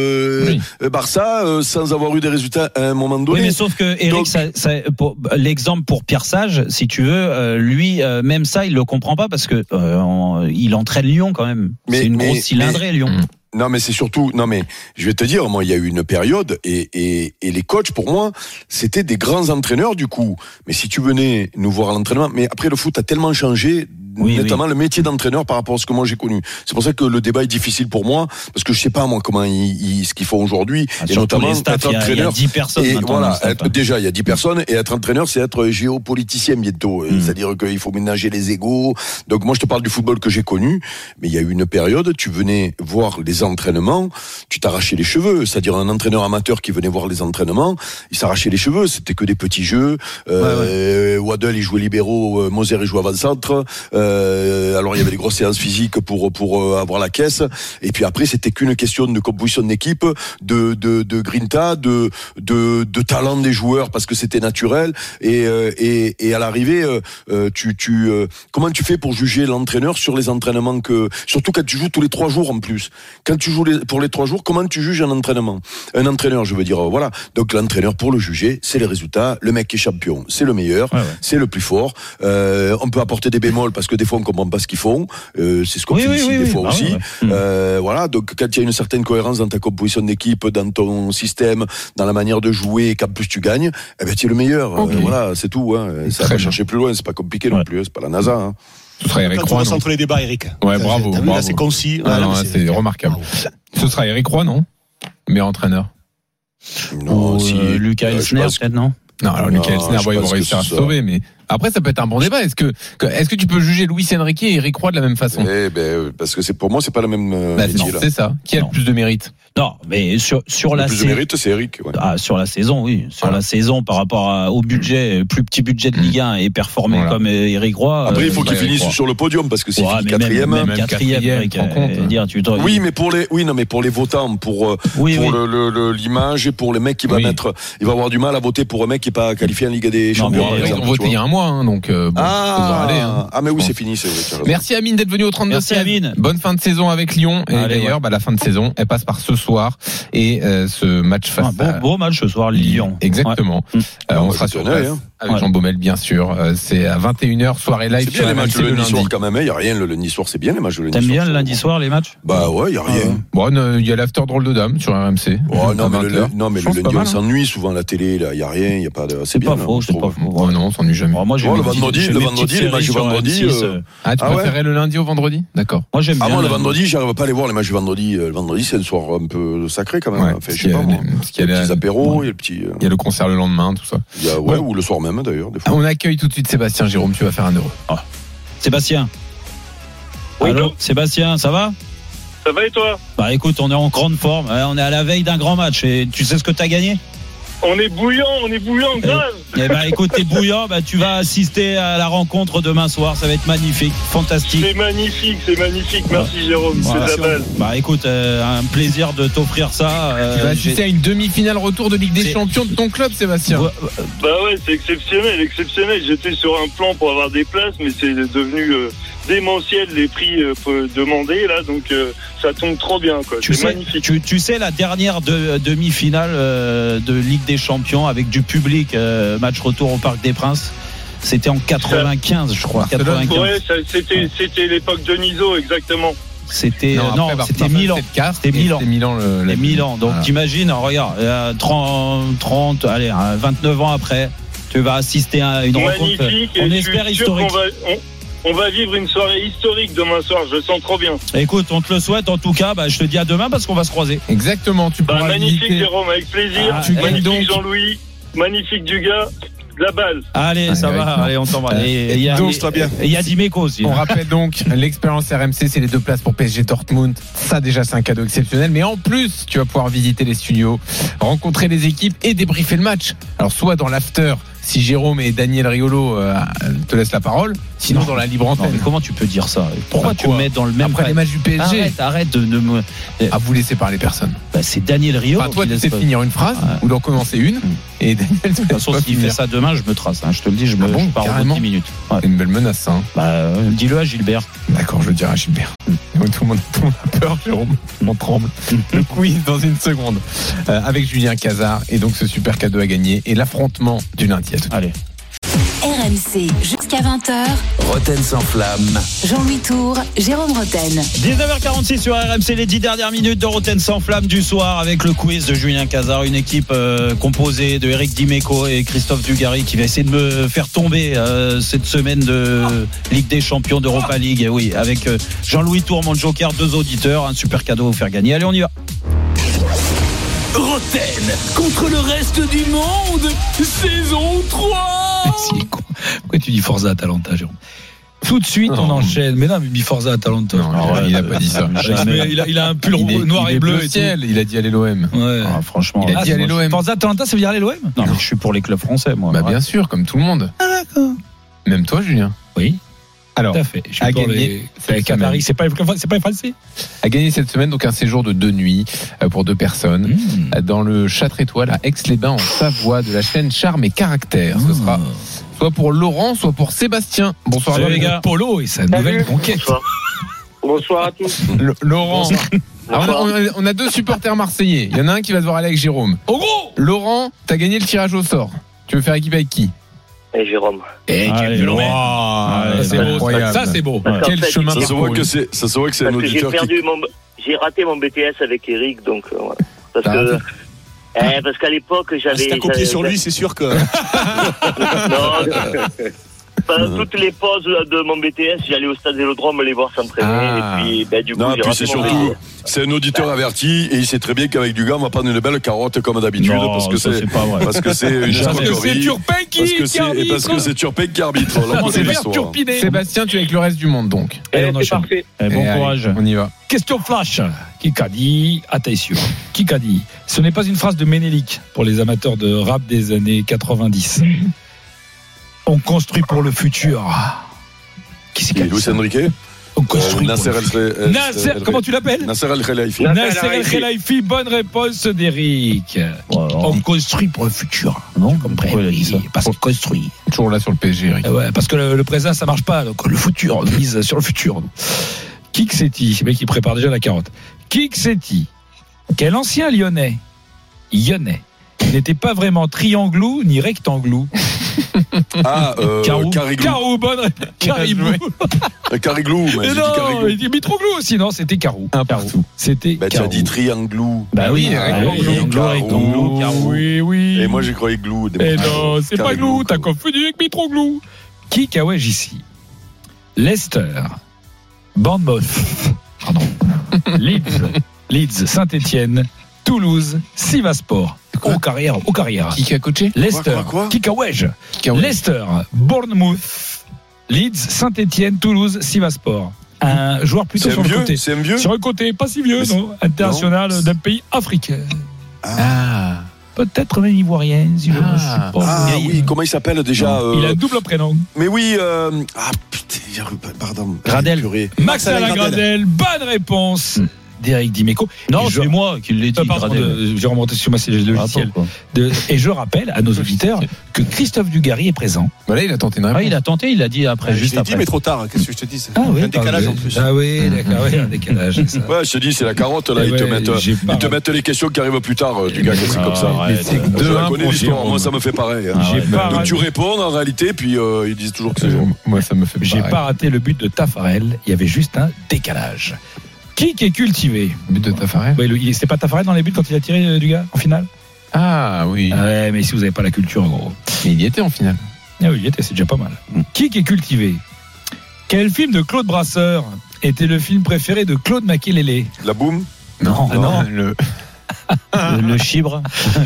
Barça, sans avoir eu des résultats à un moment donné. Oui, mais sauf que, Eric, l'exemple pour Pierre Sage, si tu veux, lui, même ça, il le comprend pas parce que il entraîne Lyon quand même. C'est une grosse cylindrée, Lyon. Non, mais c'est surtout. Non, mais je vais te dire, moi, il y a eu une période et les coachs, pour moi, c'était des grands entraîneurs du coup. Mais si tu venais nous voir à l'entraînement, mais après le foot a tellement changé. Notamment le métier d'entraîneur par rapport à ce que moi j'ai connu. C'est pour ça que le débat est difficile pour moi, parce que je sais pas moi comment ce qu'ils font aujourd'hui, et notamment être entraîneur. Il y a 10 personnes. Et voilà, déjà il y a 10 personnes, et être entraîneur, c'est être géopoliticien bientôt. C'est-à-dire qu'il faut ménager les égos. Donc moi je te parle du football que j'ai connu, mais il y a eu une période, tu venais voir les entraînements, tu t'arrachais les cheveux. C'est-à-dire un entraîneur amateur qui venait voir les entraînements, il s'arrachait les cheveux. C'était que des petits jeux. Waddle il jouait libéraux, Moser il jouait avant-centre. Alors il y avait des grosses séances physiques pour avoir la caisse, et puis après c'était qu'une question de composition d'équipe, de grinta, de talent des joueurs, parce que c'était naturel, et à l'arrivée comment tu fais pour juger l'entraîneur sur les entraînements, surtout quand tu joues tous les 3 jours en plus. Quand tu joues pour les 3 jours, comment tu juges un entraîneur, je veux dire, voilà. Donc l'entraîneur, pour le juger, c'est les résultats. Le mec qui est champion, c'est le meilleur, c'est le plus fort. On peut apporter des bémols parce que des fois on comprend pas ce qu'ils font, c'est ce qu'on fait ici des fois aussi. Voilà, donc quand il y a une certaine cohérence dans ta composition d'équipe, dans ton système, dans la manière de jouer, et qu'en plus tu gagnes, eh ben tu es le meilleur. Voilà, c'est tout. Ça va chercher plus loin, c'est pas compliqué non plus, c'est pas la NASA. Ce sera Eric Roy. Entre les débats, Eric. Ouais, bravo. Là, c'est concis. C'est remarquable. Ce sera Eric Roy, non? Meilleur entraîneur. Non, Lucas Elsner, peut-être, non? Non, alors Lucas Elsner, ils vont réussir à se sauver, mais après, ça peut être un bon débat. Est-ce que tu peux juger Luis Enrique et Eric Roy de la même façon? Parce que pour moi, c'est pas la même. C'est ça. Qui a le plus de mérite? Non, mais sur la saison. Le plus de mérite, c'est Eric. Ouais. Sur la saison, oui. Sur la saison, par rapport au budget, plus petit budget de Ligue 1 et performer comme Eric Roy. Après, il faut qu'il finisse sur le podium, parce que s'il finit 4e. Même 4e, mais pour les votants, pour l'image, et pour les mecs qui va mettre, il va avoir du mal à voter pour un mec qui n'est pas qualifié en Ligue des Champions. Ils ont voté il y a un mois, donc ça devrait aller. Mais oui, c'est fini, c'est vrai. Merci Amine d'être venu au 32. Merci Amine. Bonne fin de saison avec Lyon. Et d'ailleurs, la fin de saison, elle passe par ce soir, et ce match face à... beau match ce soir, Lyon. Exactement. On sera sur place avec Jean Baumel, bien sûr. C'est à 21h, soirée live. C'est bien les matchs de lundi soir quand même. Il n'y a rien le lundi soir, c'est bien les matchs de lundi soir. T'aimes bien le lundi soir les matchs? Bah ouais, il n'y a rien. Bon, il y a l'after drôle de dame sur RMC. Non, mais le lundi on s'ennuie souvent à la télé, il n'y a rien, il n'y a pas de. C'est bien. Pas faux, c'est pas faux. Non, on s'ennuie jamais. Moi, le vendredi, les matchs du vendredi. Tu préférais le lundi au vendredi? D'accord. Moi j'aime bien. Moi le vendredi, j'arrive pas à aller voir les matchs du vendredi. Le vendredi, c'est un soir un peu sacré quand même. Je sais pas moi. Il y a les petits apéros, il y a le petit. Il y a le concert le lendemain, tout ça. Ou le soir même d'ailleurs. On accueille tout de suite Sébastien. Jérôme, tu vas faire 1 euro. Sébastien. Allô, Sébastien, ça va? Ça va et toi? Bah écoute, on est en grande forme. On est à la veille d'un grand match. Et tu sais ce que t'as gagné? On est bouillant, grave. Écoute, t'es bouillant, tu vas assister à la rencontre demain soir, ça va être magnifique, fantastique. C'est magnifique, merci Jérôme, c'est la balle. Écoute, un plaisir de t'offrir ça. Tu vas assister à une demi-finale retour de Ligue des Champions de ton club, Sébastien. Bah ouais, c'est exceptionnel. J'étais sur un plan pour avoir des places, mais c'est devenu démentiel les prix demandés là, donc ça tombe trop bien quoi. C'est magnifique. Tu sais la dernière demi-finale de Ligue des Champions avec du public, match retour au Parc des Princes, c'était en 95 je crois. 95. Ouais, c'était l'époque de Niso exactement. C'était c'était Milan. C'était Milan. Donc t'imagines, regarde, 29 ans après, tu vas assister à une rencontre. On espère historique. On va vivre une soirée historique demain soir, je sens trop bien. Écoute, on te le souhaite en tout cas, je te dis à demain parce qu'on va se croiser. Exactement, tu pourras magnifique visiter... Jérôme, avec plaisir. Magnifique Jean-Louis, magnifique Dugas, la balle. Allez, ça va, allez, on t'embrasse. Et il y a Dimeco aussi. On rappelle donc, l'expérience RMC, c'est les 2 places pour PSG Dortmund. Ça déjà, c'est un cadeau exceptionnel. Mais en plus, tu vas pouvoir visiter les studios, rencontrer les équipes et débriefer le match. Alors, soit dans l'after, si Jérôme et Daniel Riolo te laissent la parole, sinon dans la libre antenne. Mais comment tu peux dire ça? Pourquoi tu me mets dans le même... Après les matchs du PSG. Arrête de me... vous laisser parler personne. C'est Daniel Riolo. Toi, tu sais finir une phrase ou d'en commencer une. Et Daniel, de toute façon, s'il fait ça demain, je me trace. Je te le dis, je pars en 10 minutes. C'est une belle menace, ça. Dis-le à Gilbert. D'accord, je le dirai à Gilbert. Tout le monde a peur, Jérôme. On tremble. Le quiz dans une seconde. Avec Julien Cazard. Et donc, ce super cadeau à gagner. Et l'affrontement du lundi. Allez. RMC jusqu'à jusqu'à 20h. Roten sans flamme. Jean-Louis Tour, Jérôme Roten. 19h46 sur RMC, les 10 dernières minutes de Roten sans flamme du soir avec le quiz de Julien Cazard, une équipe composée de Eric Dimeco et Christophe Dugarry qui va essayer de me faire tomber cette semaine de Ligue des Champions d'Europa League. Et oui, avec Jean-Louis Tour, mon joker, 2 auditeurs, un super cadeau à vous faire gagner. Allez, on y va. Roten contre le reste du monde, saison 3. Pourquoi tu dis Forza Atalanta, Jérôme? Tout de suite, on enchaîne. Mais non, mais Forza Atalanta. Non, il n'a pas dit ça. Il a un pull noir et bleu. Il a dit allez l'OM. Ouais. Franchement, il a dit allez l'OM. Forza Atalanta, ça veut dire allez l'OM? Non, mais je suis pour les clubs français, moi. Bah, bien sûr, comme tout le monde. Ah, d'accord. Même toi, Julien. Oui. Alors, tout à fait. Je suis pour les Qataris. C'est pas français. A gagné cette semaine donc un séjour de 2 nuits pour 2 personnes dans le Châtre-Étoile à Aix-les-Bains en Savoie de la chaîne Charme et Caractère. Ce sera soit pour Laurent, soit pour Sébastien. Bonsoir les gars. Polo et sa nouvelle conquête. Bonsoir à tous. Laurent. Alors, on a 2 supporters marseillais. Il y en a un qui va devoir aller avec Jérôme. Au gros. Laurent, t'as gagné le tirage au sort. Tu veux faire équipe avec qui? Et Jérôme. Ça c'est beau. Quel chemin. Ça se voit que c'est un auditeur j'ai raté mon BTS avec Eric, donc voilà. Parce qu'à l'époque j'avais. Si t'as copié sur lui, c'est sûr que. Non. Toutes les pauses de mon BTS, j'allais au stade Vélodrome les voir s'entraîner. Et puis, du coup, non, puis c'est surtout, c'est un auditeur averti et il sait très bien qu'avec Dugas, on va prendre une belle carotte comme d'habitude. Non, parce que c'est pas vrai. Parce que c'est une escroquerie. Parce que c'est Turpin qui arbitre. Sébastien, tu es avec le reste du monde donc. Allez, on enchaîne. Bon courage. On y va. Question flash. Qui a dit, attention, qui a dit, ce n'est pas une phrase de Ménélique pour les amateurs de rap des années 90. On construit pour le futur. Qui c'est qui Luis Enrique. On construit. Nasser comment tu l'appelles? Nasser El Khelaifi. Nasser El Khelaifi, bonne réponse d'Eric. On construit pour le futur. Non, comme parce qu'on construit. Toujours là sur le PSG, Eric. Ouais, parce que le présent ça marche pas. Donc le futur, on mise sur le futur. Qui que c'est-il? Le mec qui prépare déjà la carotte. Qui que c'est-il? Quel ancien Lyonnais n'était pas vraiment trianglou ni rectanglou? Carou, bonne réponse. Cariglou. Non, il dit Mitroglou aussi, non, c'était Carou. C'était Carou. Tu as dit trianglou. Bah oui, rectanglou, Carou. Oui. Et moi j'ai croyé glou. Et non, c'est pas glou, t'as confondu avec Mitroglou. Qui Kawaj ici? Leicester, Bournemouth, Leeds, Saint-Etienne, Toulouse, Sivasspor. Au carrière. Qui a coaché? Leicester. Kikawaj. Leicester, Bournemouth, Leeds, Saint-Etienne, Toulouse, Sivasspor. Un joueur plutôt sur le côté. C'est un vieux. Sur le côté, pas si vieux, non. International d'un pays africain. Peut-être même ivoirien, si je ne suis pas. Oui, comment il s'appelle déjà? Il a un double prénom. Mais oui, putain, pardon. Gradel. Max Alain Gradel, bonne réponse. D'Eric Dimeco. Non, c'est moi qui l'ai dit. J'ai remonté sur ma logiciel. Et je rappelle à nos auditeurs que Christophe Dugarry est présent. Voilà, il a tenté une réponse. Il a tenté, il a dit après, juste après. Je l'ai dit, mais trop tard. Qu'est-ce que je te dis? Un décalage en plus. Ah oui, d'accord, un décalage. Ouais, je te dis, c'est la carotte là. Ils te mettent les questions qui arrivent plus tard, Dugas. C'est comme ça. Je connais l'histoire. Moi, ça me fait pareil. Donc tu réponds en réalité, puis ils disent toujours que c'est bon. Moi, ça me fait pareil. J'ai pas raté le but de Tafarel. Il y avait juste un décalage. Qui est cultivé? But de Tafarel. Oui, c'est pas Tafarel dans les buts quand il a tiré du gars en finale? Ah oui. Ouais, mais si vous n'avez pas la culture, gros. Mais il y était en finale. Ah oui, il y était, c'est déjà pas mal. Qui est cultivé? Quel film de Claude Brasseur était le film préféré de Claude Makelele? La Boum? Non. Le Chibre.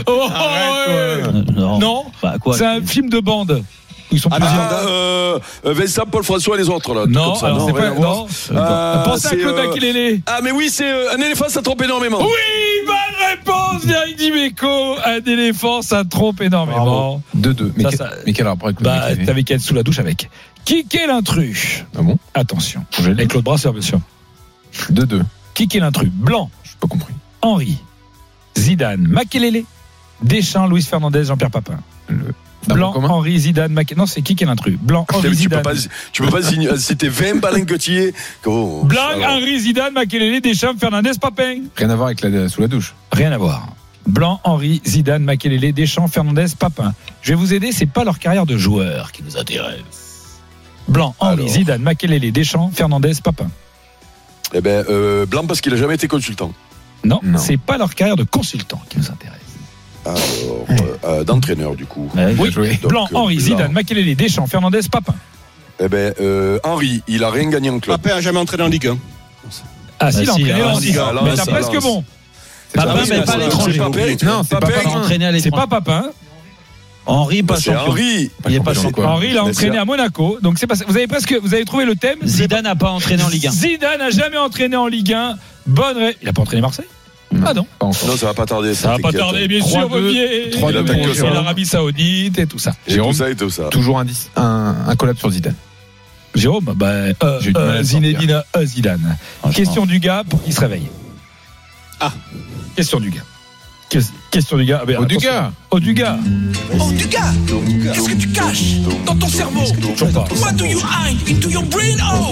Non. C'est un film de bande. Ils sont plusieurs. Vincent, Paul François et les autres là. Non, alors c'est pas. Non. Pensez à Claude Makelele. Mais oui, c'est un éléphant, ça trompe énormément. Oui, bonne réponse d'Eric Dimeco. Un éléphant, ça trompe énormément. 2-2. Mais quel rapport avec Claude Makelele? T'avais qu'à être sous la douche avec. Qui est l'intrus? Ah bon? Attention. Avec Claude Brasseur, bien sûr. 2-2. Qui est l'intrus? Blanc. Je n'ai pas compris. Henry, Zidane, Makelele, Deschamps, Luis Fernandez, Jean-Pierre Papin. Blanc, Henry, Zidane, Makelele. Non, c'est qui est l'intrus? Blanc, Henry, Zidane. Tu peux pas c'était 20 Balingotier. Blanc, Henry, Zidane, Makelele, Deschamps, Fernandez, Papin. Rien à voir avec sous la douche. Rien à voir. Blanc, Henry, Zidane, Makelele, Deschamps, Fernandez, Papin. Je vais vous aider, c'est pas leur carrière de joueur qui nous intéresse. Blanc, Henry, Alors. Zidane, Makelele, Deschamps, Fernandez, Papin. Eh ben, Blanc parce qu'il a jamais été consultant. Non, c'est pas leur carrière de consultant qui nous intéresse. Alors, d'entraîneur du coup. Oui, Donc, Blanc, Henry, Zidane, Makelele, Deschamps, Fernandez, Papin. Eh ben, Henry, il a rien gagné en club. Papin a jamais entraîné en Ligue 1. Ah si, il a entraîné en Ligue 1. Mais t'as ça, presque Lens. bon. Papin, mais pas à l'étranger. Non, c'est pas entraîné à l'étranger. C'est pas Papin. Henry, pas C'est champion. Henry. Il n'est pas champion. Henry, il a entraîné à Monaco. Donc c'est pas. Vous avez trouvé le thème. Zidane n'a pas entraîné en Ligue 1. Zidane n'a jamais entraîné en Ligue 1. Il a pas entraîné Marseille. Ah non. Non, ça va pas tarder. Ça va pas tarder, bien sûr, Olivier. 3-2 Et l'Arabie Saoudite et tout ça. Jérôme, et tout ça. Toujours un collab sur Zidane. Jérôme, J'ai eu du mal à le Zinedine Zidane. Question du gars pour qu'il se réveille. Ah. Question du gars. Question du gars. Du gars. Oh, du gars. Oh, du gars, qu'est-ce que tu caches dans ton cerveau? Toujours pas. What do you hide into your brain? Oh,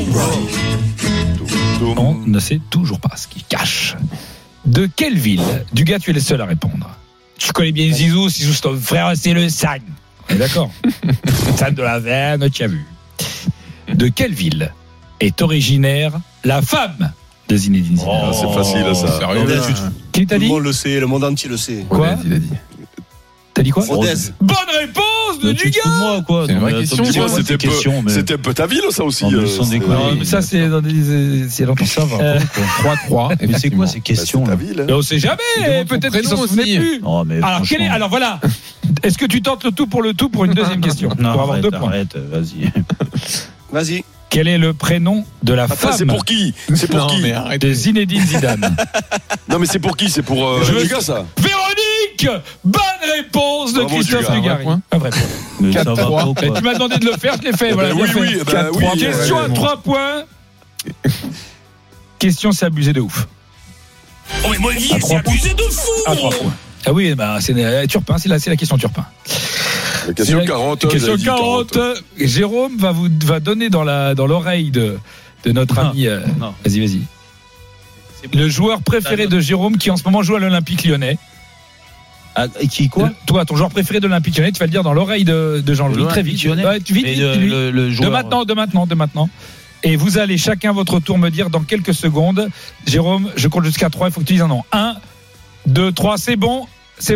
On ne sait toujours pas ce qu'il cache. De quelle ville? Du gars, tu es le seul à répondre. Tu connais bien Zizou, c'est ton frère, c'est le San. D'accord. San de la Verne, tu as vu. De quelle ville est originaire la femme de Zinedine Zidane? C'est facile ça. Sérieux. Qui t'a dit? Tout le monde le sait, le monde entier le sait. Quoi? Il a dit. T'as dit quoi? Rodez. Bonne réponse de Tu te du fous de gars. moi ou quoi? C'est une vraie question. Dis-moi, c'était un question, mais- un peu ta ville ça aussi. Non, mais sans déconner. Non, mais ça, c'est dans ton cerveau. 3-3. Mais c'est quoi ces questions C'est là ta ville. Mais on sait jamais. demande ton Peut-être qu'ils s'en prénom souvenaient aussi. plus. Non, mais Alors, franchement. alors voilà. Est-ce que tu tentes le tout pour une deuxième question? Non, Pour avoir 2 points. arrête, vas-y. Vas-y. Quel est le prénom de la Attends, femme c'est pour qui? C'est pour Non, qui? mais arrête. de Zinedine Zidane? Non, mais c'est pour qui? C'est pour Je veux- Lucas ça? Véronique! Bonne réponse de Bravo, Christophe Dugas. Dugarry. Un vrai point. Mais ça va 4-3. pas ou Et quoi? tu m'as demandé de le faire, je l'ai fait. Voilà, oui, bien oui, fait. bah oui. Question à 3 points. Question, c'est abusé de ouf. Oh, mais moi, Olivier, À c'est 3 points. abusé de fou. À 3 points. Ah oui, bah, c'est Turpin, c'est la question Turpin. La question C'est la- 40. Question j'avais dit 40. Jérôme va donner dans l'oreille de notre Non, ami. non. Vas-y. Le joueur préféré de Jérôme qui en ce moment joue à l'Olympique Lyonnais. Ah, et qui quoi? Toi, ton joueur préféré de l'Olympique Lyonnais, tu vas le dire dans l'oreille de Jean-Louis très vite. Lyonnais. Ouais, vite, Mais vite, le de joueur. maintenant. Et vous allez chacun votre tour me dire dans quelques secondes. Jérôme, je compte jusqu'à 3, il faut que tu dises un nom. 1, 2, 3, c'est bon.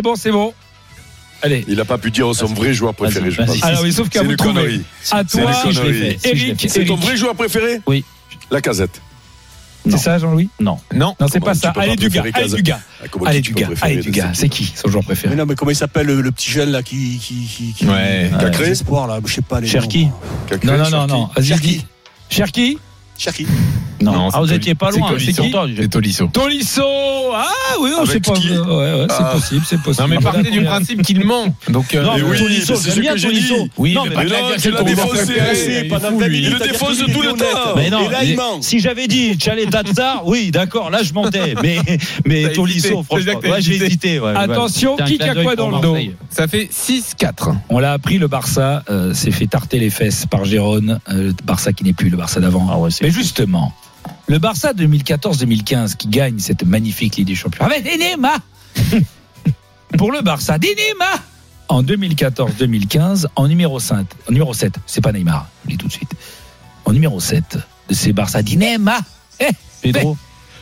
Allez. Il a pas pu dire son vrai joueur préféré, je Vas-y, pense. vas-y. Alors oui, sauf qu'à C'est vous une trouver. connerie. À C'est toi, une je l'ai connerie. fait. Si, je l'ai Eric. fait. C'est ton Eric. vrai joueur préféré? Oui. La Casette. C'est Non. ça, Jean-Louis? Non. Non, c'est Comment pas tu ça. peux pas Allez, du gars. préférer Allez, Casette? du gars. Ah, comment Allez, tu du peux gars. préférer Allez, du de gars. cette C'est qui son joueur préféré? Mais non, mais comment il s'appelle le petit jeune là qui Ouais. Cacré? espoir là, je sais pas les Cherki. noms. Cacré, Non. Cherki. Vas-y, Cherki. dis. Cherki? Cherki. Non, Ah, vous c'est étiez pas loin. c'est C'est qui? qui? C'est Tolisso. Tolisso. Ah oui, Avec c'est pas. qui? Ouais, c'est Ah. possible. Non, mais partez du principe qu'il ment. Donc, Non, mais mais oui, Tolisso, mais c'est j'aime ce bien que j'ai Tolisso. dit. Oui, Non, mais mais pas Mais de non, la tu l'as défoncé. pendant 20 Il minutes. le défonce de tout le temps. Mais non, Et là, il ment. si j'avais dit Tchaleta Tsar, oui, d'accord, là je mentais. Mais T'as Tolisso, hésité. franchement, C'est-à-dire que t'as ouais, j'ai hésité. hésité. Ouais, Attention, ouais. qui C'était un a clin quoi d'œil dans pour le dos? Marseille. ça fait 6-4. On l'a appris, le Barça s'est fait tarter les fesses par Gérone. Le Barça qui n'est plus le Barça d'avant. Ah ouais, c'est Mais justement, le Barça 2014-2015 qui gagne cette magnifique Ligue des Champions avec Enema pour le Barça d'Enema en 2014-2015 en numéro 7, c'est pas Neymar, je le dis tout de suite. En numéro 7, c'est Barça d'Enema. Pedro.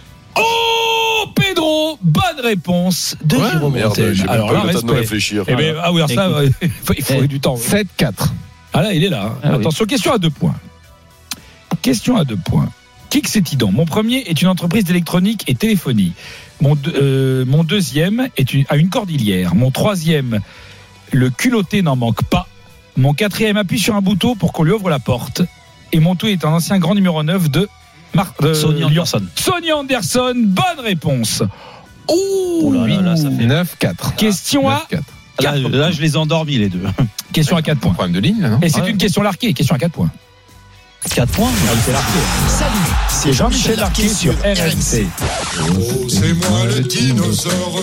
Oh, Pedro, bonne réponse de Jérôme Merde, Rotten. j'ai même Alors pas là, eu le temps de respect. réfléchir. Eh ben, ah oui, alors ça, il faut du temps. 7-4. Ah là, il est là. Ah oui. Attention, question à 2 points. Question à 2 points. Kixetidon. Mon premier est une entreprise d'électronique et téléphonie. Mon deuxième a une cordillère. Mon troisième, le culotté n'en manque pas. Mon quatrième appuie sur un bouton pour qu'on lui ouvre la porte. Et mon tout est un ancien grand numéro 9 de Sonny Lyon. Anderson. Sonny Anderson, bonne réponse. Oh là là, ça fait 9-4. Question à 9-4. Là, je les ai endormis les deux. question à 4 points. Problème de ligne, là, non? Et c'est Ouais. une question larquée. Question à 4 points. 4 points. Salut, C'est Jean-Michel Larquet sur RMC. C'est moi le dinosaure.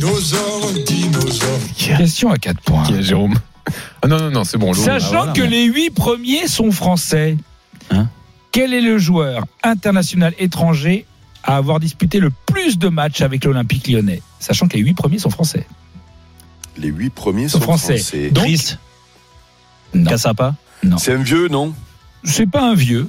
Question à 4 points. Qui est Jérôme? Ah non, c'est bon. Sachant que les 8 premiers sont français, Hein quel est le joueur international étranger à avoir disputé le plus de matchs avec l'Olympique Lyonnais? Sachant que les 8 premiers sont français. Les 8 premiers Sont sont français. français. Donc, Chris. non. Cassapa. Non. C'est un vieux, non? c'est pas un vieux.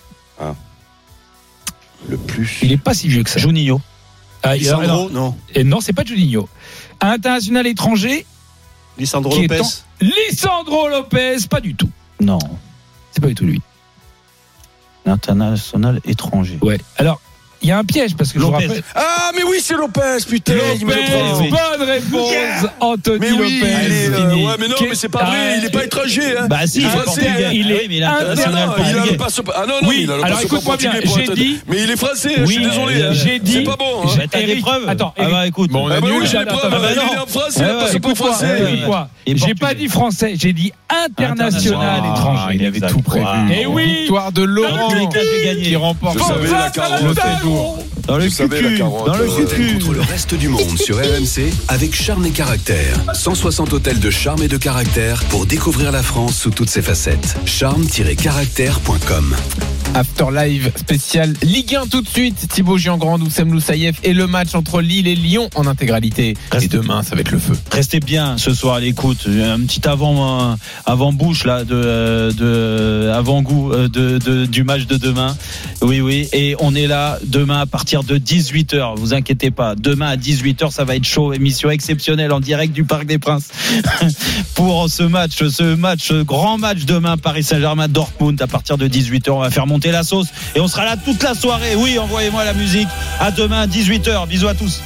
Le plus. Il est pas si vieux que ça. Juninho. Lisandro, non. Et non, c'est pas Juninho. Un international étranger. Lisandro qui est Lopez. Lisandro Lopez, pas du tout. Non. C'est pas du tout lui. International étranger. Ouais. Alors, il y a un piège parce que je vous Lopez. rappelle. Ah, mais oui, c'est Lopez, putain. il me le prend. Lopez, bonne réponse. Anthony Mais oui, Lopez. ouais, mais non, mais c'est pas vrai. Il est pas étranger. Hein. Bah si, il est français. Il est mais il est international Il a portugais. le passeport. Ah non, non, Oui, il a le alors passeport écoute-moi bien, portugais pour j'ai être- dit- Mais il est français, je Oui, suis désolé. hein. j'ai dit- C'est pas bon. Hein. T'as des preuves. Attends, Ah bah écoute. Bon, on a Ah bah nul. oui, j'ai les preuves. Ah bah Il non. est en France, il a le passeport Écoute-moi, français. écoute-moi. Et J'ai portugais. pas dit français, j'ai dit international Ah, étranger. Il avait exact. tout prévu. Et oui. Victoire de Laurent Dans tous les cas, j'ai gagné. qui remporte Je savais la Forza carotte. le Saint-Valentin. séjour. Dans le Je savais la cul. carotte. Dans le cul. Contre le reste du monde sur RMC avec Charme et Caractère. 160 hôtels de charme et de caractère pour découvrir la France sous toutes ses facettes. charme-caractère.com. Afterlive spécial Ligue 1 tout de suite. Thibaut Giangrande, Oussem Loussaïef et le match entre Lille et Lyon en intégralité. Et demain, ça va être le feu. Restez bien ce soir à l'écoute. Un petit avant-bouche là de avant-goût du match de demain. Oui. Et on est là demain à partir de 18h. Vous inquiétez pas. Demain à 18h, ça va être chaud. Émission exceptionnelle en direct du Parc des Princes pour ce grand match demain Paris Saint-Germain Dortmund à partir de 18h. On va faire monter la sauce et on sera là toute la soirée. Oui, envoyez-moi la musique. À demain à 18h. Bisous à tous.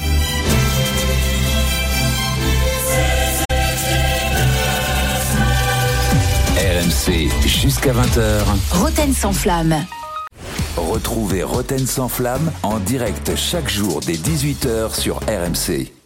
RMC jusqu'à 20h. Roten sans flamme. Retrouvez Roten sans flamme en direct chaque jour dès 18h sur RMC.